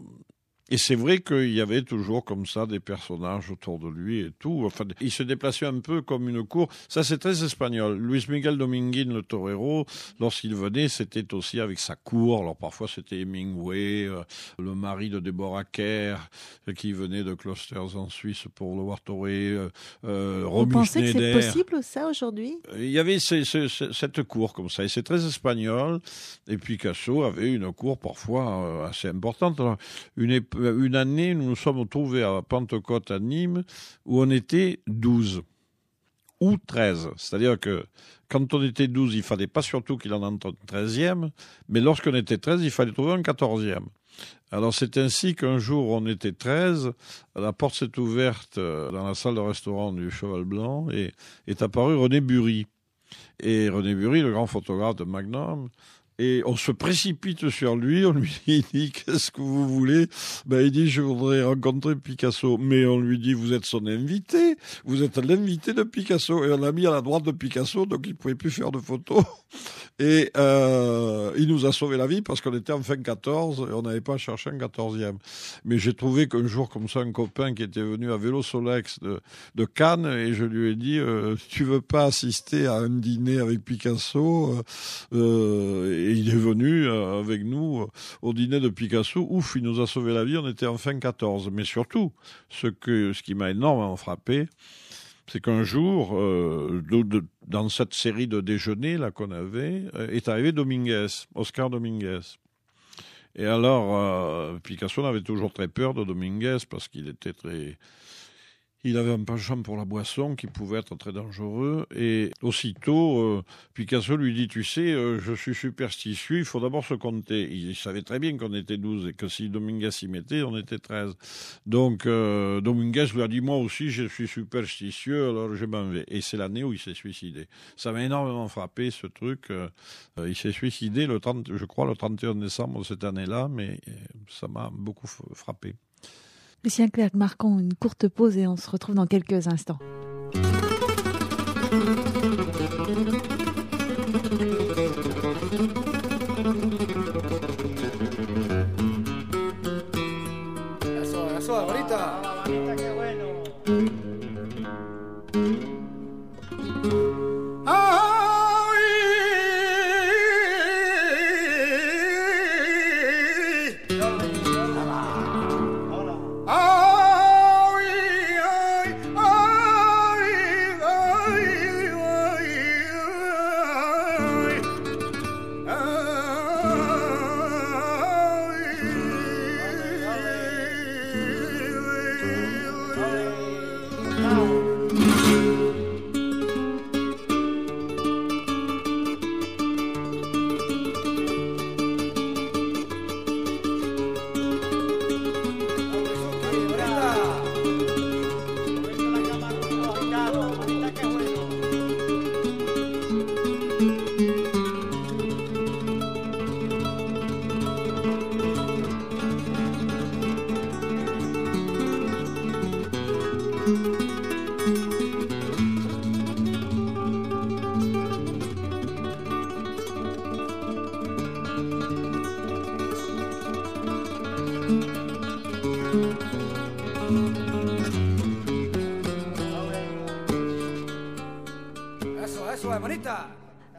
et c'est vrai qu'il y avait toujours comme ça des personnages autour de lui et tout. Enfin, il se déplaçait un peu comme une cour. Ça, c'est très espagnol. Luis Miguel Dominguín, le torero, lorsqu'il venait, c'était aussi avec sa cour. Alors parfois, c'était Hemingway, euh, le mari de Deborah Kerr, euh, qui venait de Klosters en Suisse pour le voir torer. Euh, euh, Vous pensez que c'est possible ça aujourd'hui ? Il y avait ces, ces, ces, cette cour comme ça. Et c'est très espagnol. Et Picasso avait une cour parfois euh, assez importante. Alors, une époque, Une année, nous nous sommes trouvés à Pentecôte à Nîmes où on était douze ou treize. C'est-à-dire que quand on était douze, il ne fallait pas surtout qu'il en entre un treizième, mais lorsqu'on était treize, il fallait trouver un quatorzième. Alors c'est ainsi qu'un jour on était treize, la porte s'est ouverte dans la salle de restaurant du Cheval Blanc et est apparu René Bury. Et René Bury, le grand photographe de Magnum, et on se précipite sur lui, on lui dit « Qu'est-ce que vous voulez ?» Ben, il dit « Je voudrais rencontrer Picasso. » Mais on lui dit « Vous êtes son invité, vous êtes l'invité de Picasso. » Et on l'a mis à la droite de Picasso, donc il ne pouvait plus faire de photos. Et euh, il nous a sauvé la vie parce qu'on était en fin quatorze et on n'avait pas cherché un quatorzième. Mais j'ai trouvé qu'un jour, comme ça, un copain qui était venu à Vélo Solex de, de Cannes, et je lui ai dit euh, « Tu veux pas assister à un dîner avec Picasso ?» euh, Et il est venu euh, avec nous euh, au dîner de Picasso. Ouf, il nous a sauvé la vie, on était en fin quatorze. Mais surtout, ce, que, ce qui m'a énormément frappé, c'est qu'un jour, euh, de, de, dans cette série de déjeuners là, qu'on avait, euh, est arrivé Dominguez, Oscar Dominguez. Et alors, euh, Picasso avait toujours très peur de Dominguez parce qu'il était très... Il avait un penchant pour la boisson qui pouvait être très dangereux. Et aussitôt, euh, Picasso lui dit « Tu sais, euh, je suis superstitieux, il faut d'abord se compter. » Il savait très bien qu'on était douze et que si Dominguez s'y mettait, on était treize. Donc euh, Dominguez lui a dit « Moi aussi, je suis superstitieux, alors je m'en vais. » Et c'est l'année où il s'est suicidé. Ça m'a énormément frappé, ce truc. Euh, il s'est suicidé, le trente, je crois, le trente et un décembre cette année-là, mais ça m'a beaucoup frappé. Lucien Clerc, marquons une courte pause et on se retrouve dans quelques instants. Eso, eso, ahorita. Ahorita, qué bueno. Thank you.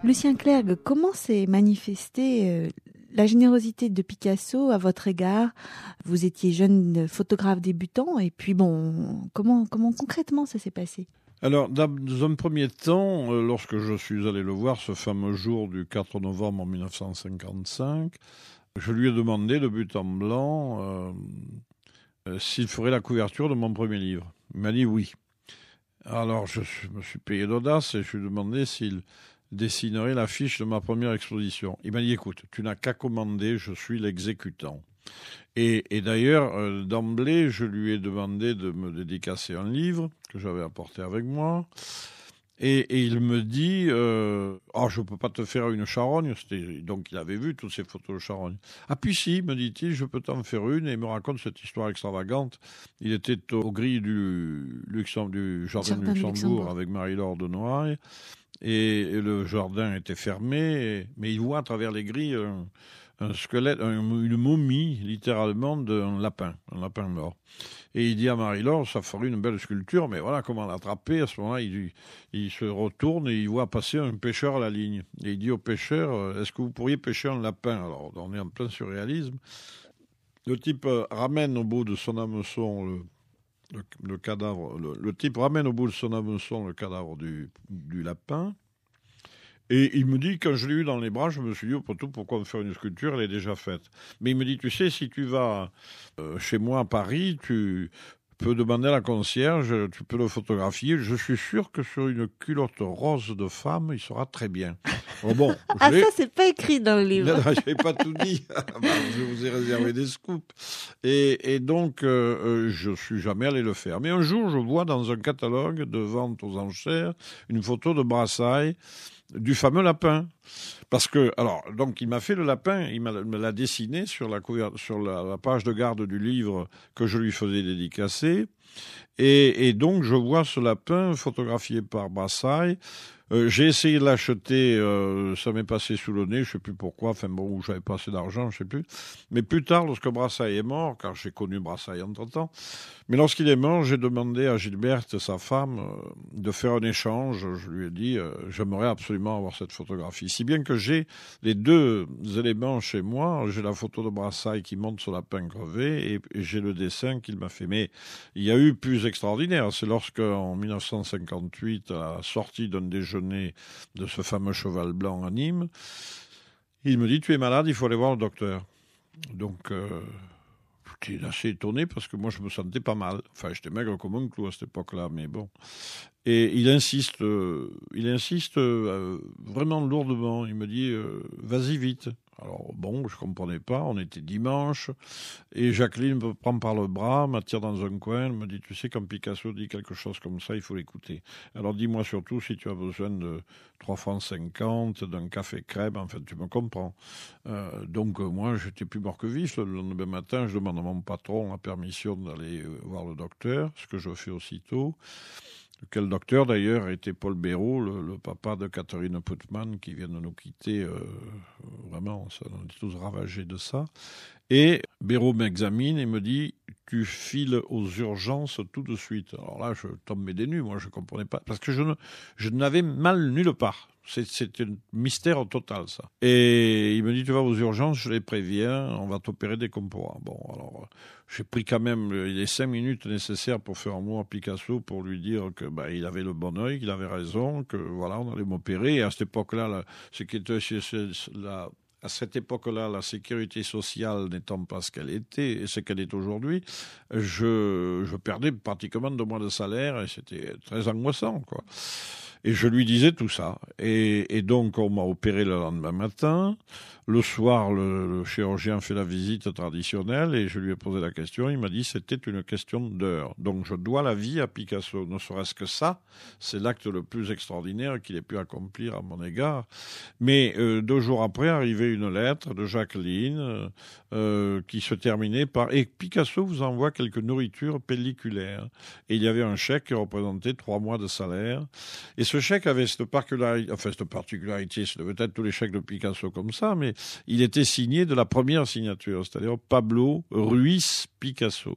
Lucien Clergue, comment s'est manifestée euh, la générosité de Picasso à votre égard? Vous étiez jeune photographe débutant, et puis bon, comment, comment concrètement ça s'est passé? Alors, dans un premier temps, euh, lorsque je suis allé le voir ce fameux jour du quatre novembre mille neuf cent cinquante-cinq, je lui ai demandé de but en blanc euh, euh, s'il ferait la couverture de mon premier livre. Il m'a dit oui. Alors, je me suis payé d'audace et je lui ai demandé s'il dessinerait l'affiche de ma première exposition. Il m'a dit, écoute, tu n'as qu'à commander, je suis l'exécutant. Et, et d'ailleurs, euh, d'emblée, je lui ai demandé de me dédicacer un livre que j'avais apporté avec moi. Et, et il me dit, euh, oh, je ne peux pas te faire une charogne. C'était, donc, il avait vu toutes ces photos de charogne. Ah, puis si, me dit-il, je peux t'en faire une. Et il me raconte cette histoire extravagante. Il était au gris du, Luxem, du jardin, jardin de Luxembourg, Luxembourg avec Marie-Laure de Noailles. Et, et le jardin était fermé. Et, mais il voit à travers les grilles un, un squelette, un, une momie, littéralement, d'un lapin, un lapin mort. Et il dit à Marie-Laure, ça ferait une belle sculpture, mais voilà comment l'attraper. À ce moment-là, il, il se retourne et il voit passer un pêcheur à la ligne. Et il dit au pêcheur, est-ce que vous pourriez pêcher un lapin? Alors, on est en plein surréalisme. Le type ramène au bout de son hameçon le, le, le cadavre. Le, le type ramène au bout de son hameçon le cadavre du, du lapin. Et il me dit, quand je l'ai eu dans les bras, je me suis dit, oh, poteau, pourquoi me faire une sculpture? Elle est déjà faite. Mais il me dit, tu sais, si tu vas euh, chez moi à Paris, tu peux demander à la concierge, tu peux le photographier. Je suis sûr que sur une culotte rose de femme, il sera très bien. Oh bon, ah, ça, c'est pas écrit dans le livre. Je n'ai pas tout dit. Je vous ai réservé des scoops. Et, et donc, euh, je ne suis jamais allé le faire. Mais un jour, je vois dans un catalogue de vente aux enchères une photo de Brassailles du fameux lapin. Parce que, alors, donc, il m'a fait le lapin, il m'a, me l'a dessiné sur, la, sur la, la page de garde du livre que je lui faisais dédicacer. Et, et donc, je vois ce lapin photographié par Brassailles. Euh, j'ai essayé de l'acheter, euh, ça m'est passé sous le nez, je sais plus pourquoi, enfin bon, j'avais pas assez d'argent, je sais plus. Mais plus tard, lorsque Brassailles est mort, car j'ai connu Brassailles entre-temps, mais lorsqu'il est mort, j'ai demandé à Gilberte, sa femme, euh, de faire un échange. Je lui ai dit, euh, j'aimerais absolument avoir cette photographie. Si bien que j'ai les deux éléments chez moi, j'ai la photo de Brassailles qui monte sur la lapin crevé et, et j'ai le dessin qu'il m'a fait. Mais il y a eu plus extraordinaire, c'est lorsque, en mille neuf cent cinquante-huit, à la sortie d'un déjeuner de ce fameux cheval blanc à Nîmes, il me dit, tu es malade, il faut aller voir le docteur. Donc, euh, j'étais assez étonné parce que moi, je me sentais pas mal. Enfin, j'étais maigre comme un clou à cette époque-là, mais bon. Et il insiste, euh, il insiste euh, vraiment lourdement. Il me dit, euh, vas-y vite. Alors bon, je comprenais pas, on était dimanche, et Jacqueline me prend par le bras, m'attire dans un coin, elle me dit, tu sais, quand Picasso dit quelque chose comme ça, il faut l'écouter. Alors dis-moi surtout si tu as besoin de trois francs cinquante, d'un café crème, enfin tu me comprends. Euh, donc euh, moi, j'étais plus mort que vif. Le lendemain matin, je demande à mon patron la permission d'aller euh, voir le docteur, ce que je fais aussitôt. Quel docteur d'ailleurs était Paul Béraud, le, le papa de Catherine Putman, qui vient de nous quitter. Euh, vraiment, ça, on est tous ravagés de ça. Et Béraud m'examine et me dit, tu files aux urgences tout de suite. Alors là, je tombe des nues, moi je ne comprenais pas, parce que je, ne, je n'avais mal nulle part. C'est, c'est un mystère total, ça. Et il me dit, tu vas aux urgences, je les préviens, on va t'opérer dès qu'on pourra. Bon, alors, j'ai pris quand même les cinq minutes nécessaires pour faire un mot à Picasso pour lui dire que bah, il avait le bon œil, qu'il avait raison, que voilà, on allait m'opérer. Et à cette époque-là, là, ce qui était la... À cette époque-là, la sécurité sociale n'étant pas ce qu'elle était et ce qu'elle est aujourd'hui, je, je perdais pratiquement deux mois de salaire et c'était très angoissant, quoi. Et je lui disais tout ça. Et, et donc, on m'a opéré le lendemain matin. Le soir, le, le chirurgien fait la visite traditionnelle et je lui ai posé la question. Il m'a dit c'était une question d'heure. Donc, je dois la vie à Picasso. Ne serait-ce que ça, c'est l'acte le plus extraordinaire qu'il ait pu accomplir à mon égard. Mais euh, deux jours après, arrivait une lettre de Jacqueline euh, qui se terminait par « Et Picasso vous envoie quelques nourritures pelliculaires ». Et il y avait un chèque qui représentait trois mois de salaire. Et ce chèque avait cette particularité, enfin cette particularité, c'est peut-être tous les chèques de Picasso comme ça, mais il était signé de la première signature, c'est-à-dire Pablo Ruiz Picasso.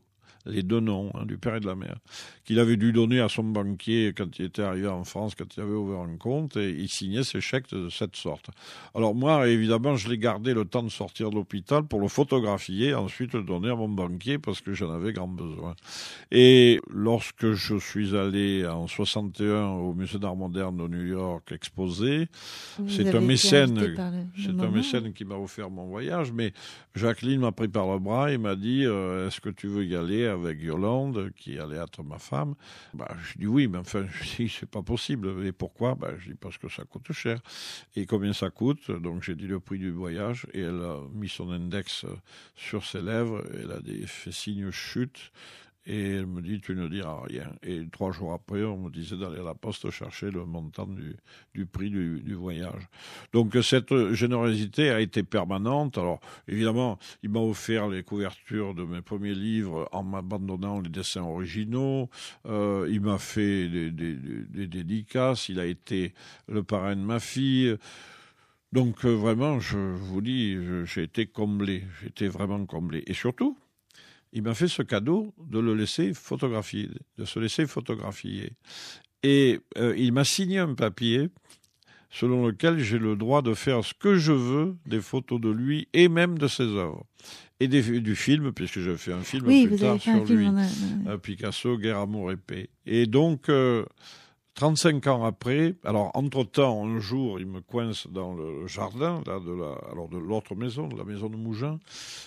les deux noms, hein, du père et de la mère, qu'il avait dû donner à son banquier quand il était arrivé en France, quand il avait ouvert un compte, et il signait ses chèques de cette sorte. Alors moi, évidemment, je l'ai gardé le temps de sortir de l'hôpital pour le photographier, ensuite le donner à mon banquier parce que j'en avais grand besoin. Et lorsque je suis allé en soixante et un au Musée d'Art moderne de New York exposer, Vous c'est avez un été mécène, invité par le- le c'est un moment. mécène qui m'a offert mon voyage, mais Jacqueline m'a pris par le bras et m'a dit euh, est-ce que tu veux y aller avec Yolande, qui allait être ma femme? Bah, je dis oui, mais enfin, je dis c'est pas possible. Et pourquoi? Bah, je dis parce que ça coûte cher. Et combien ça coûte? Donc j'ai dit le prix du voyage, et elle a mis son index sur ses lèvres, elle a des, fait signe chute. Et elle me dit, tu ne diras rien. Et trois jours après, on me disait d'aller à la poste chercher le montant du, du prix du, du voyage. Donc cette générosité a été permanente. Alors évidemment, il m'a offert les couvertures de mes premiers livres en m'abandonnant les dessins originaux. Euh, il m'a fait des, des, des, des dédicaces. Il a été le parrain de ma fille. Donc euh, vraiment, je vous dis, je, j'ai été comblé. J'ai été vraiment comblé. Et surtout, il m'a fait ce cadeau de le laisser photographier, de se laisser photographier. Et euh, il m'a signé un papier selon lequel j'ai le droit de faire ce que je veux des photos de lui et même de ses œuvres. Et des, du film, puisque j'ai fait un film Oui, plus vous avez tard fait sur un film. lui. on a- on a- Picasso, Guerre, amour et paix. Et donc, euh, trente-cinq ans après, alors entre-temps, un jour, il me coince dans le jardin là, de, la, alors de l'autre maison, de la maison de Mougins,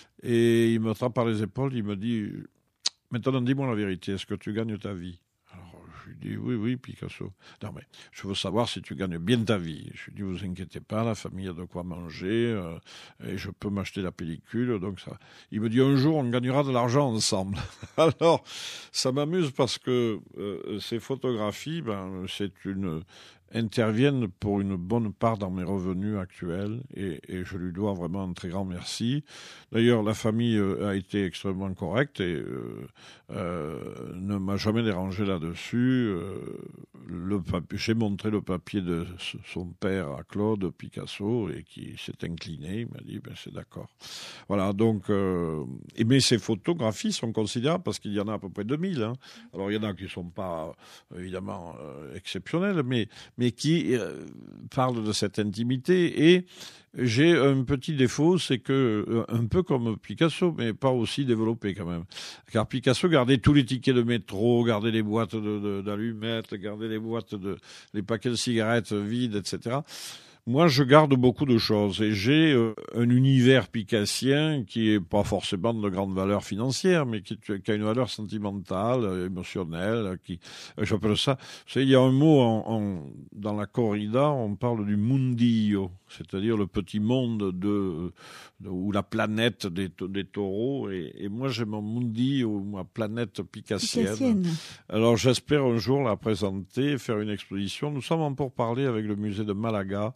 et il me tape par les épaules, il me dit « Maintenant, dis-moi la vérité, est-ce que tu gagnes ta vie ?» Alors, je lui dis « Oui, oui, Picasso. Non, mais je veux savoir si tu gagnes bien ta vie. » Je lui dis « Vous inquiétez pas, la famille a de quoi manger, euh, et je peux m'acheter la pellicule, donc ça... » Il me dit « Un jour, on gagnera de l'argent ensemble. » Alors, ça m'amuse parce que euh, ces photographies, ben, c'est une... interviennent pour une bonne part dans mes revenus actuels, et, et je lui dois vraiment un très grand merci. D'ailleurs, la famille euh, a été extrêmement correcte et euh, euh, ne m'a jamais dérangé là-dessus. Euh, le papier, j'ai montré le papier de son père à Claude Picasso et qui s'est incliné. Il m'a dit ben, c'est d'accord. Voilà, donc, euh, et, mais ces photographies sont considérables parce qu'il y en a à peu près deux mille. Hein. Alors, il y en a qui ne sont pas évidemment euh, exceptionnelles, mais mais qui euh, parle de cette intimité. Et j'ai un petit défaut, c'est que, euh, un peu comme Picasso, mais pas aussi développé quand même. Car Picasso gardait tous les tickets de métro, gardait les boîtes de, de, d'allumettes, gardait les boîtes de, les paquets de cigarettes vides, et cetera. Moi, je garde beaucoup de choses et j'ai euh, un univers picassien qui est pas forcément de grande valeur financière, mais qui, qui a une valeur sentimentale, émotionnelle. Qui, j'appelle ça. Vous savez, il y a un mot en, en, dans la corrida, on parle du mundillo, c'est-à-dire le petit monde de, de ou la planète des, des taureaux. Et, et moi, j'ai mon mundillo, ma planète picassienne. Picassienne. Alors, j'espère un jour la présenter, faire une exposition. Nous sommes en pourparlers avec le musée de Malaga.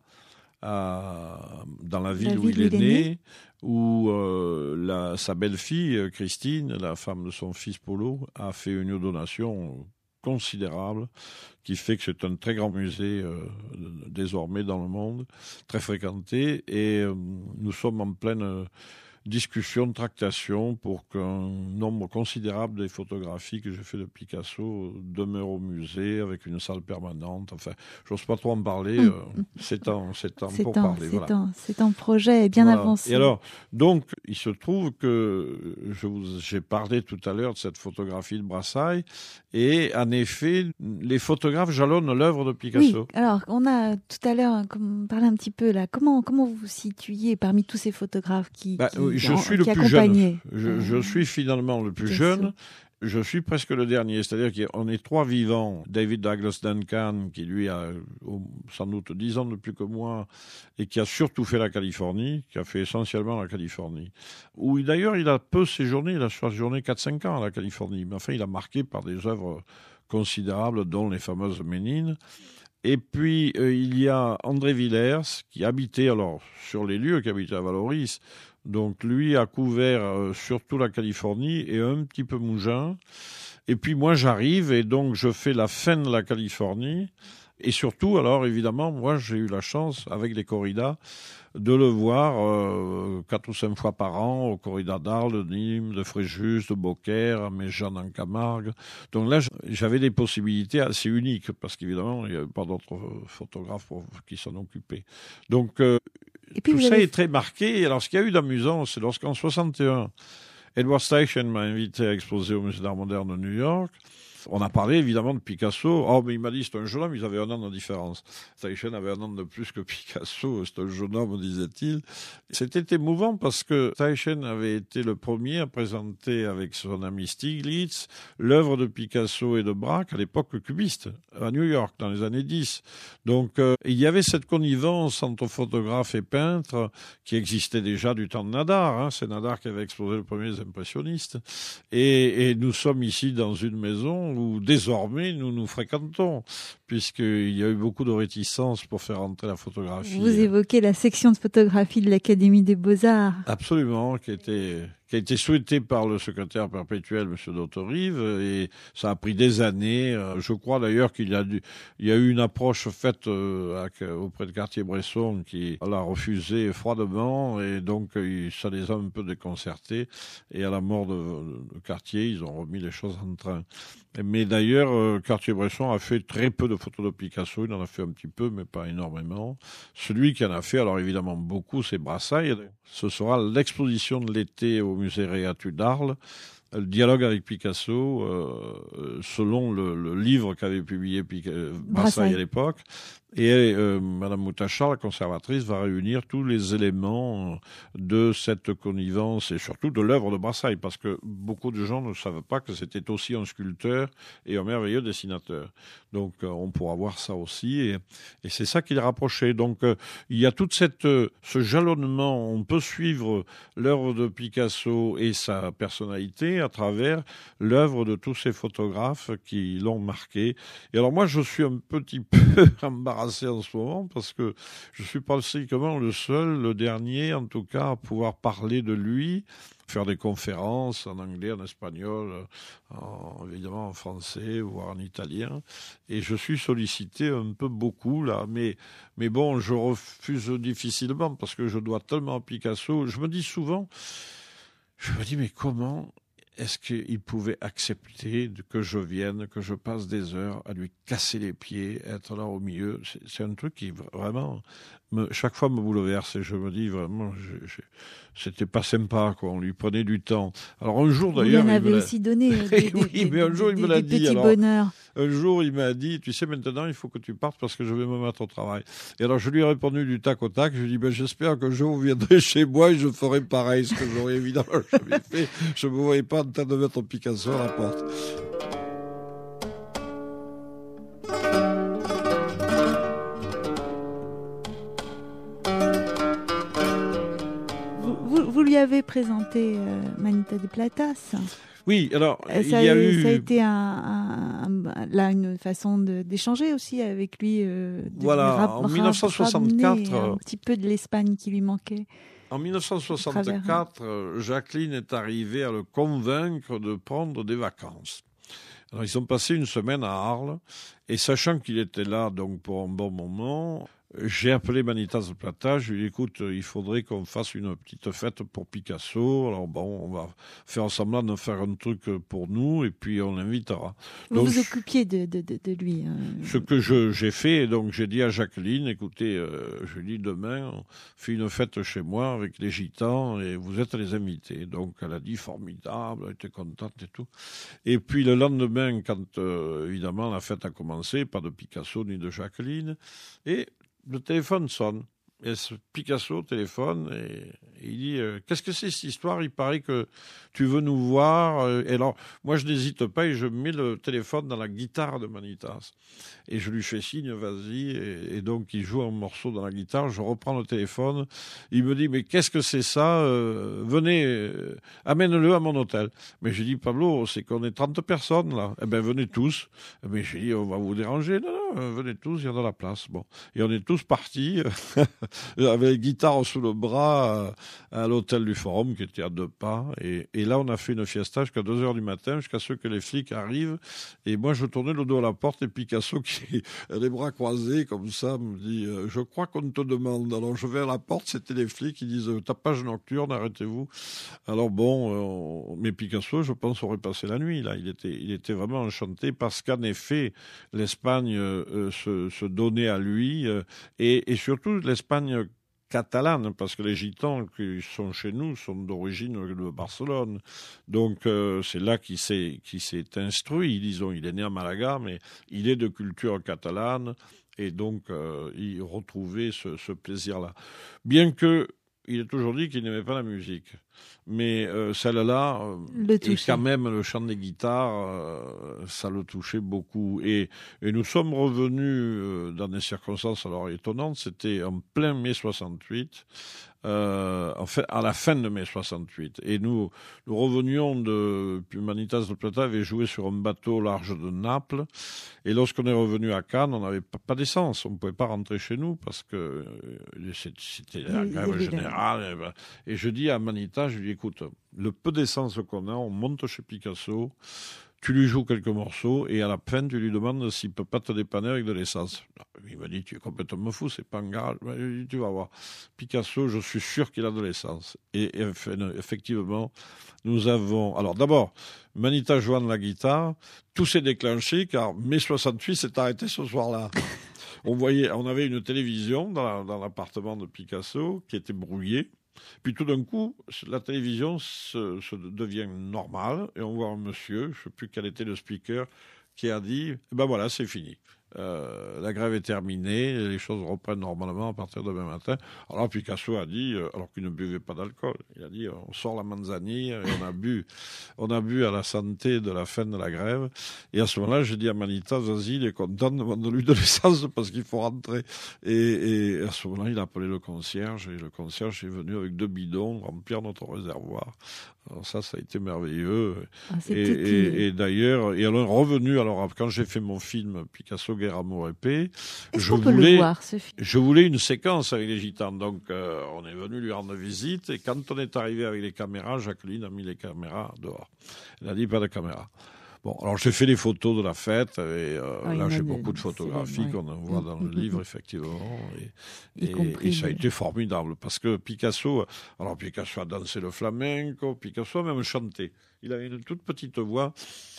À, dans la ville, la où, ville il où il est né, né où euh, la, sa belle-fille, Christine, la femme de son fils Polo, a fait une donation considérable qui fait que c'est un très grand musée euh, désormais dans le monde, très fréquenté, et euh, nous sommes en pleine euh, discussion, tractation pour qu'un nombre considérable des photographies que j'ai fait de Picasso demeurent au musée avec une salle permanente. Enfin, j'ose pas trop en parler. Mmh. Euh, c'est en, c'est en c'est pour un, parler. C'est, voilà. un, c'est un projet bien voilà. avancé. Et alors, donc, il se trouve que je vous, j'ai parlé tout à l'heure de cette photographie de Brassailles, et en effet, les photographes jalonnent l'œuvre de Picasso. Oui. Alors, on a tout à l'heure parlé un petit peu là. Comment comment vous vous situez parmi tous ces photographes qui, bah, qui Je en, suis qui le plus jeune. Je, euh, je suis finalement le plus Picasso. jeune. Je suis presque le dernier. C'est-à-dire qu'on est trois vivants. David Douglas Duncan, qui lui a sans doute dix ans de plus que moi, et qui a surtout fait la Californie, qui a fait essentiellement la Californie. Où d'ailleurs, il a peu séjourné. Il a séjourné quatre cinq ans à la Californie. Mais enfin, il a marqué par des œuvres considérables, dont les fameuses Ménines. Et puis, euh, il y a André Villers, qui habitait, alors, sur les lieux, qui habitait à Valoris. Donc, lui a couvert euh, surtout la Californie et un petit peu Mougins. Et puis, moi, j'arrive et donc, je fais la fin de la Californie Et surtout, alors évidemment, moi j'ai eu la chance, avec les corridas, de le voir euh, quatre ou cinq fois par an au corrida d'Arles, de Nîmes, de Fréjus, de Beaucaire, à Méjeanne en Camargue. Donc là, j'avais des possibilités assez uniques, parce qu'évidemment, il n'y avait pas d'autres photographes pour, qui s'en occupaient. Donc euh, Et puis tout vous ça avez... est très marqué. Et alors ce qu'il y a eu d'amusant, c'est lorsqu'en soixante et un, Edward Steichen m'a invité à exposer au Musée d'Art moderne de New York. On a parlé évidemment de Picasso. Oh, mais il m'a dit c'est un jeune homme, ils avaient un an de différence. Steichen avait un an de plus que Picasso, c'est un jeune homme, disait-il. C'était émouvant parce que Steichen avait été le premier à présenter avec son ami Stieglitz l'œuvre de Picasso et de Braque à l'époque cubiste, à New York, dans les années dix. Donc euh, il y avait cette connivence entre photographes et peintres qui existait déjà du temps de Nadar. Hein. C'est Nadar qui avait exposé le premier des impressionnistes. Et, et nous sommes ici dans une maison où désormais nous nous fréquentons, puisqu'il y a eu beaucoup de réticences pour faire entrer la photographie. Vous évoquez la section de photographie de l'Académie des Beaux-Arts. Absolument, qui était... qui a été souhaité par le secrétaire perpétuel, M. D'autorive, et ça a pris des années. Je crois d'ailleurs qu'il y a, du, il y a eu une approche faite euh, auprès de Cartier-Bresson qui l'a refusé froidement, et donc ça les a un peu déconcertés. Et à la mort de, de Cartier, ils ont remis les choses en train. Mais d'ailleurs, euh, Cartier-Bresson a fait très peu de photos de Picasso. Il en a fait un petit peu, mais pas énormément. Celui qui en a fait, alors évidemment beaucoup, c'est Brassailles. Ce sera l'exposition de l'été au Musée Réatu d'Arles. Le dialogue avec Picasso, euh, selon le, le livre qu'avait publié Pic- Brassailles à l'époque. Et euh, Madame Moutachar, la conservatrice, va réunir tous les éléments de cette connivence et surtout de l'œuvre de Brassailles, parce que beaucoup de gens ne savent pas que c'était aussi un sculpteur et un merveilleux dessinateur. Donc euh, on pourra voir ça aussi, et, et c'est ça qui les rapprochait. Donc euh, il y a toute cette euh, ce jalonnement. On peut suivre l'œuvre de Picasso et sa personnalité à travers l'œuvre de tous ces photographes qui l'ont marqué. Et alors moi, je suis un petit peu embarrassé en ce moment parce que je suis pas strictement le seul, le dernier en tout cas, à pouvoir parler de lui, faire des conférences en anglais, en espagnol, en, évidemment en français, voire en italien. Et je suis sollicité un peu beaucoup là, mais mais bon, je refuse difficilement parce que je dois tellement à Picasso. Je me dis souvent, je me dis mais comment est-ce qu'il pouvait accepter que je vienne, que je passe des heures à lui casser les pieds, être là au milieu? C'est, c'est un truc qui vraiment, me, chaque fois me bouleverse, et je me dis vraiment, je, je, c'était pas sympa, quoi. On lui prenait du temps. Alors un jour d'ailleurs, vous en il avez me aussi donné euh, des, oui, des, mais un jour des, il me l'a des dit. petits Alors, bonheurs. un jour il m'a dit, tu sais, maintenant il faut que tu partes parce que je vais me mettre au travail. Et alors je lui ai répondu du tac au tac. Je lui ai dit, ben j'espère qu'un jour vous viendrez chez moi et je ferai pareil, ce que j'aurais évidemment jamais fait. Je me voyais pas en train de mettre Picasso à la porte. Vous, vous, vous lui avez présenté euh, Manita de Platas. Oui, alors ça il y a, a eu... ça a été un, un, un, là une façon de, d'échanger aussi avec lui. Euh, de voilà, lui rap- en dix-neuf cent soixante-quatre... un petit peu de l'Espagne qui lui manquait. En dix-neuf cent soixante-quatre, Jacqueline est arrivée à le convaincre de prendre des vacances. Alors, ils ont passé une semaine à Arles, et sachant qu'il était là donc pour un bon moment, j'ai appelé Manitas de Plata. Je lui ai dit, écoute, il faudrait qu'on fasse une petite fête pour Picasso. Alors bon, on va faire semblant de faire un truc pour nous, et puis on l'invitera. Vous donc, vous occupiez de, de, de, de lui. Hein. Ce que je, j'ai fait, donc j'ai dit à Jacqueline, écoutez, euh, je lui ai dit, demain, on fait une fête chez moi avec les gitans, et vous êtes les invités. Donc elle a dit, formidable, elle était contente et tout. Et puis le lendemain, quand euh, évidemment la fête a commencé, pas de Picasso ni de Jacqueline, et le téléphone sonne. Et ce Picasso téléphone et, et il dit euh, qu'est-ce que c'est cette histoire? Il paraît que tu veux nous voir. Et alors moi je n'hésite pas et je mets le téléphone dans la guitare de Manitas et je lui fais signe vas-y, et, et donc il joue un morceau dans la guitare. Je reprends le téléphone. Il me dit mais qu'est-ce que c'est ça? euh, Venez, euh, amène-le à mon hôtel. Mais je dis Pablo, c'est qu'on est trente personnes là. Eh ben venez tous. Mais je dis on va vous déranger. Non non, euh, venez tous, il y a de la place. Bon. Et on est tous partis avec les guitares sous le bras à l'hôtel du Forum, qui était à deux pas. Et, et là, on a fait une fiesta jusqu'à deux heures du matin, jusqu'à ce que les flics arrivent. Et moi, je tournais le dos à la porte et Picasso, qui les bras croisés comme ça, me dit euh, « Je crois qu'on te demande ». Alors, je vais à la porte, c'était les flics qui disent « Tapage nocturne, arrêtez-vous ». Alors bon, euh, on... mais Picasso, je pense, aurait passé la nuit. Là, il était, il était vraiment enchanté parce qu'en effet, l'Espagne euh, se, se donnait à lui euh, et, et surtout l'Espagne catalane, parce que les Gitans qui sont chez nous sont d'origine de Barcelone. Donc euh, c'est là qu'il s'est, qu'il s'est instruit. Disons, il est né à Malaga, mais il est de culture catalane et donc euh, il retrouvait ce, ce plaisir-là. Bien que il a toujours dit qu'il n'aimait pas la musique. Mais euh, celle-là, euh, et quand même le chant des guitares, euh, ça le touchait beaucoup. Et, et nous sommes revenus euh, dans des circonstances alors étonnantes. C'était en plein mai soixante-huit, euh, en fait, à la fin de mai soixante-huit. Et nous, nous revenions de... Humanitas de Plata avait joué sur un bateau large de Naples. Et lorsqu'on est revenu à Cannes, on n'avait pas, pas d'essence. On ne pouvait pas rentrer chez nous parce que euh, c'était la grève générale. Et je dis à Manita, je lui dis, écoute, le peu d'essence qu'on a, on monte chez Picasso, tu lui joues quelques morceaux et à la fin, tu lui demandes s'il ne peut pas te dépanner avec de l'essence. Il m'a dit, tu es complètement fou, c'est pas un garage. Dit, tu vas voir. Picasso, je suis sûr qu'il a de l'essence. Et, et effectivement, nous avons... Alors d'abord, Manita jouant de la guitare, tout s'est déclenché car mai soixante-huit s'est arrêté ce soir-là. On voyait, on avait une télévision dans, la, dans l'appartement de Picasso qui était brouillée. Puis tout d'un coup, la télévision se, se devient normale et on voit un monsieur, je ne sais plus quel était le speaker, qui a dit eh « ben voilà, c'est fini. Euh, la grève est terminée, les choses reprennent normalement à partir de demain matin. » Alors Picasso a dit, euh, alors qu'il ne buvait pas d'alcool, il a dit on sort la manzanille et on a bu, on a bu à la santé de la fin de la grève. Et à ce moment-là, j'ai dit à Manita, vas-y, il est content, demande-lui de l'essence parce qu'il faut rentrer. Et, et à ce moment-là, il a appelé le concierge et le concierge est venu avec deux bidons remplir notre réservoir. Alors ça, ça a été merveilleux. Ah, et, et, et d'ailleurs, et alors revenu, alors quand j'ai fait mon film Picasso, Guerre, Amour et Paix, je voulais, voir, ce film je voulais une séquence avec les Gitans. Donc euh, on est venu lui rendre visite et quand on est arrivé avec les caméras, Jacqueline a mis les caméras dehors. Elle a dit pas de caméra. Bon, alors j'ai fait les photos de la fête et euh, oh, là j'ai beaucoup de photographies qu'on voit dans le livre effectivement et, et, et ça a été formidable parce que Picasso, alors Picasso a dansé le flamenco, Picasso a même chanté. Il avait une toute petite voix.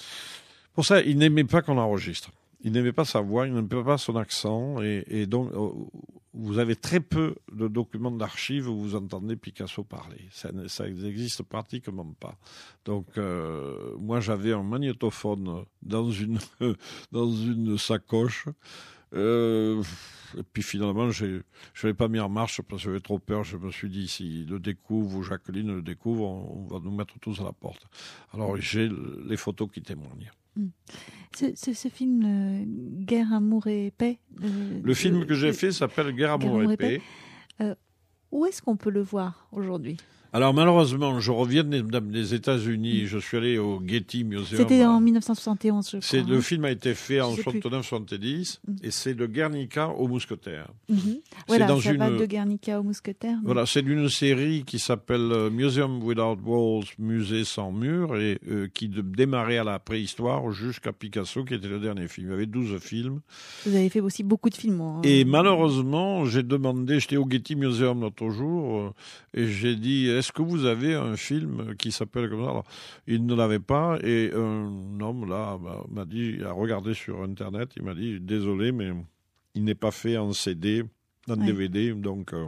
Pour ça, il n'aimait pas qu'on enregistre. Il n'aimait pas sa voix, il n'aimait pas son accent et, et donc vous avez très peu de documents d'archives où vous entendez Picasso parler. Ça, ça n'existe pratiquement pas. Donc euh, moi j'avais un magnétophone dans une dans une sacoche. Euh, et puis finalement, je ne l'ai pas mis en marche parce que j'avais trop peur. Je me suis dit, si le découvre ou Jacqueline le découvre, on, on va nous mettre tous à la porte. Alors j'ai les photos qui témoignent. Ce, ce, ce film euh, Guerre, Amour et Paix. Euh, le film euh, que j'ai euh, fait s'appelle Guerre, Amour et, et Paix. paix. Euh, où est-ce qu'on peut le voir aujourd'hui ? Alors malheureusement, je reviens des, des États-Unis. Mmh. Je suis allé au Getty Museum. C'était en dix-neuf cent soixante et onze, je crois. C'est, le film a été fait en soixante-neuf soixante-dix mmh. et c'est de Guernica aux Mousquetaires. Mmh. Voilà, dans ça une... va de Guernica aux Mousquetaires. Mais... Voilà, c'est d'une série qui s'appelle Museum Without Walls, Musée sans murs, et euh, qui de, démarrait à la préhistoire jusqu'à Picasso, qui était le dernier film. Il y avait douze films. Vous avez fait aussi beaucoup de films. Hein. Et malheureusement, j'ai demandé, j'étais au Getty Museum l'autre jour, euh, et j'ai dit, est-ce que vous avez un film qui s'appelle comme ça ? Alors, il ne l'avait pas et un homme là m'a dit, il a regardé sur Internet, il m'a dit désolé mais il n'est pas fait en C D, en ouais. D V D, donc euh,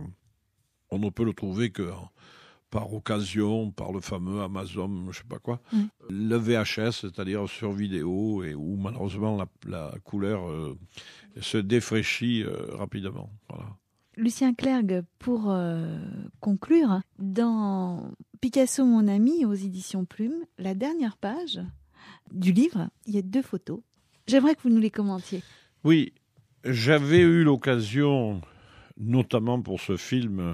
on ne peut le trouver que hein, par occasion, par le fameux Amazon, je sais pas quoi, ouais. le V H S, c'est-à-dire sur vidéo et où malheureusement la, la couleur euh, se défraîchit euh, rapidement. Voilà. Lucien Clergue, pour euh, conclure, dans Picasso, mon ami, aux éditions Plume, la dernière page du livre, il y a deux photos. J'aimerais que vous nous les commentiez. Oui, j'avais eu l'occasion, notamment pour ce film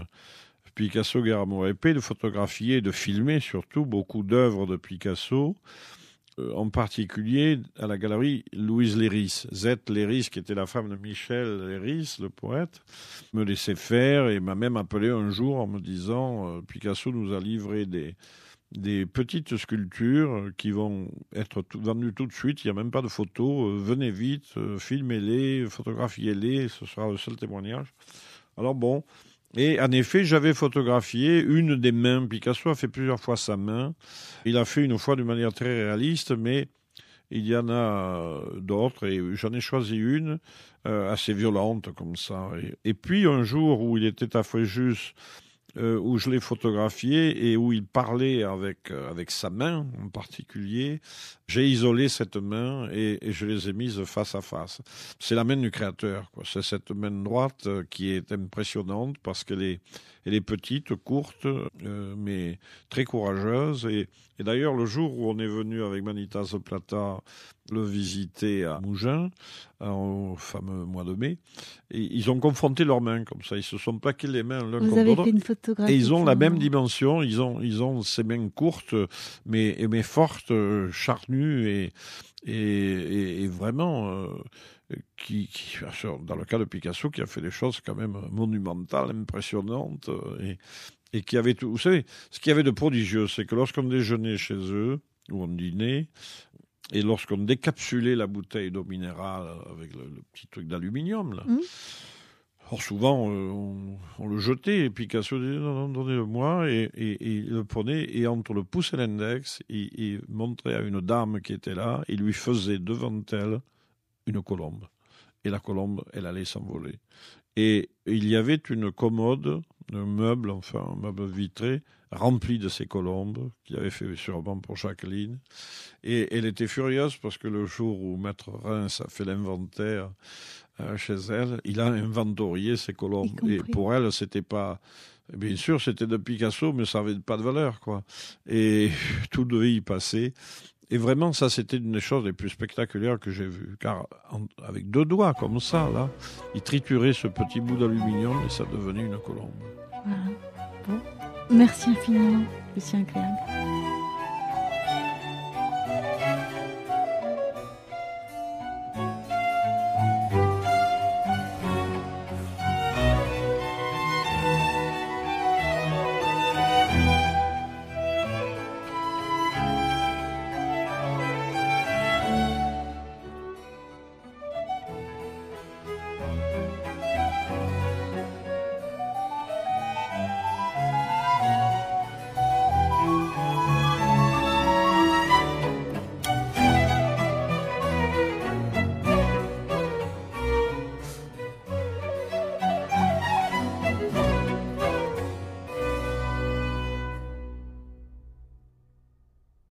Picasso, Guerre, Amour et Paix, de photographier et de filmer surtout beaucoup d'œuvres de Picasso. euh, en particulier à la galerie Louise Léris. Z Léris, qui était la femme de Michel Léris, le poète, me laissait faire et m'a même appelé un jour en me disant euh, Picasso nous a livré des, des petites sculptures qui vont être tout, vendues tout de suite, il n'y a même pas de photos, euh, venez vite, euh, filmez-les, photographiez-les, ce sera le seul témoignage. Alors bon, et en effet, j'avais photographié une des mains. Picasso a fait plusieurs fois sa main. Il a fait une fois d'une manière très réaliste, mais il y en a d'autres, et j'en ai choisi une euh, assez violente comme ça. Et, et puis un jour où il était à Fréjus, euh, où je l'ai photographié et où il parlait avec, euh, avec sa main en particulier, j'ai isolé cette main et, et je les ai mises face à face. C'est la main du créateur, quoi. C'est cette main droite euh, qui est impressionnante parce qu'elle est, elle est petite, courte, euh, mais très courageuse. Et, et d'ailleurs, le jour où on est venu avec Manitas Zaplata le visiter à Mougins, au fameux mois de mai, et ils ont confronté leurs mains comme ça. Ils se sont plaqués les mains l'un Vous contre avez l'autre. fait une photographie. Et ils ont la même moment. dimension. Ils ont, ils ont ces mains courtes, mais, mais fortes, charnues et, et, et, et vraiment, euh, qui, qui, dans le cas de Picasso, qui a fait des choses quand même monumentales, impressionnantes, et, et qui avait tout. Vous savez, ce qu'il y avait de prodigieux, c'est que lorsqu'on déjeunait chez eux, ou on dînait, et lorsqu'on décapsulait la bouteille d'eau minérale avec le, le petit truc d'aluminium, là, mmh. alors souvent euh, on, on le jetait, et Picasso disait non, non, donnez-le-moi, et, et, et il le prenait, et entre le pouce et l'index, il, il montrait à une dame qui était là, il lui faisait devant elle une colombe. Et la colombe, elle allait s'envoler. Et il y avait une commode, un meuble, enfin un meuble vitré, rempli de ces colombes, qu'il avait fait sûrement pour Jacqueline. Et elle était furieuse parce que le jour où Maître Reims a fait l'inventaire euh, chez elle, il a inventorié ces colombes. Et pour elle, c'était pas... Bien sûr, c'était de Picasso, mais ça n'avait pas de valeur, quoi. Et tout devait y passer. Et vraiment, ça, c'était une des choses les plus spectaculaires que j'ai vues. Car en, avec deux doigts, comme ça, là, il triturait ce petit bout d'aluminium et ça devenait une colombe. Voilà. Bon. Merci infiniment, Lucien Clerc.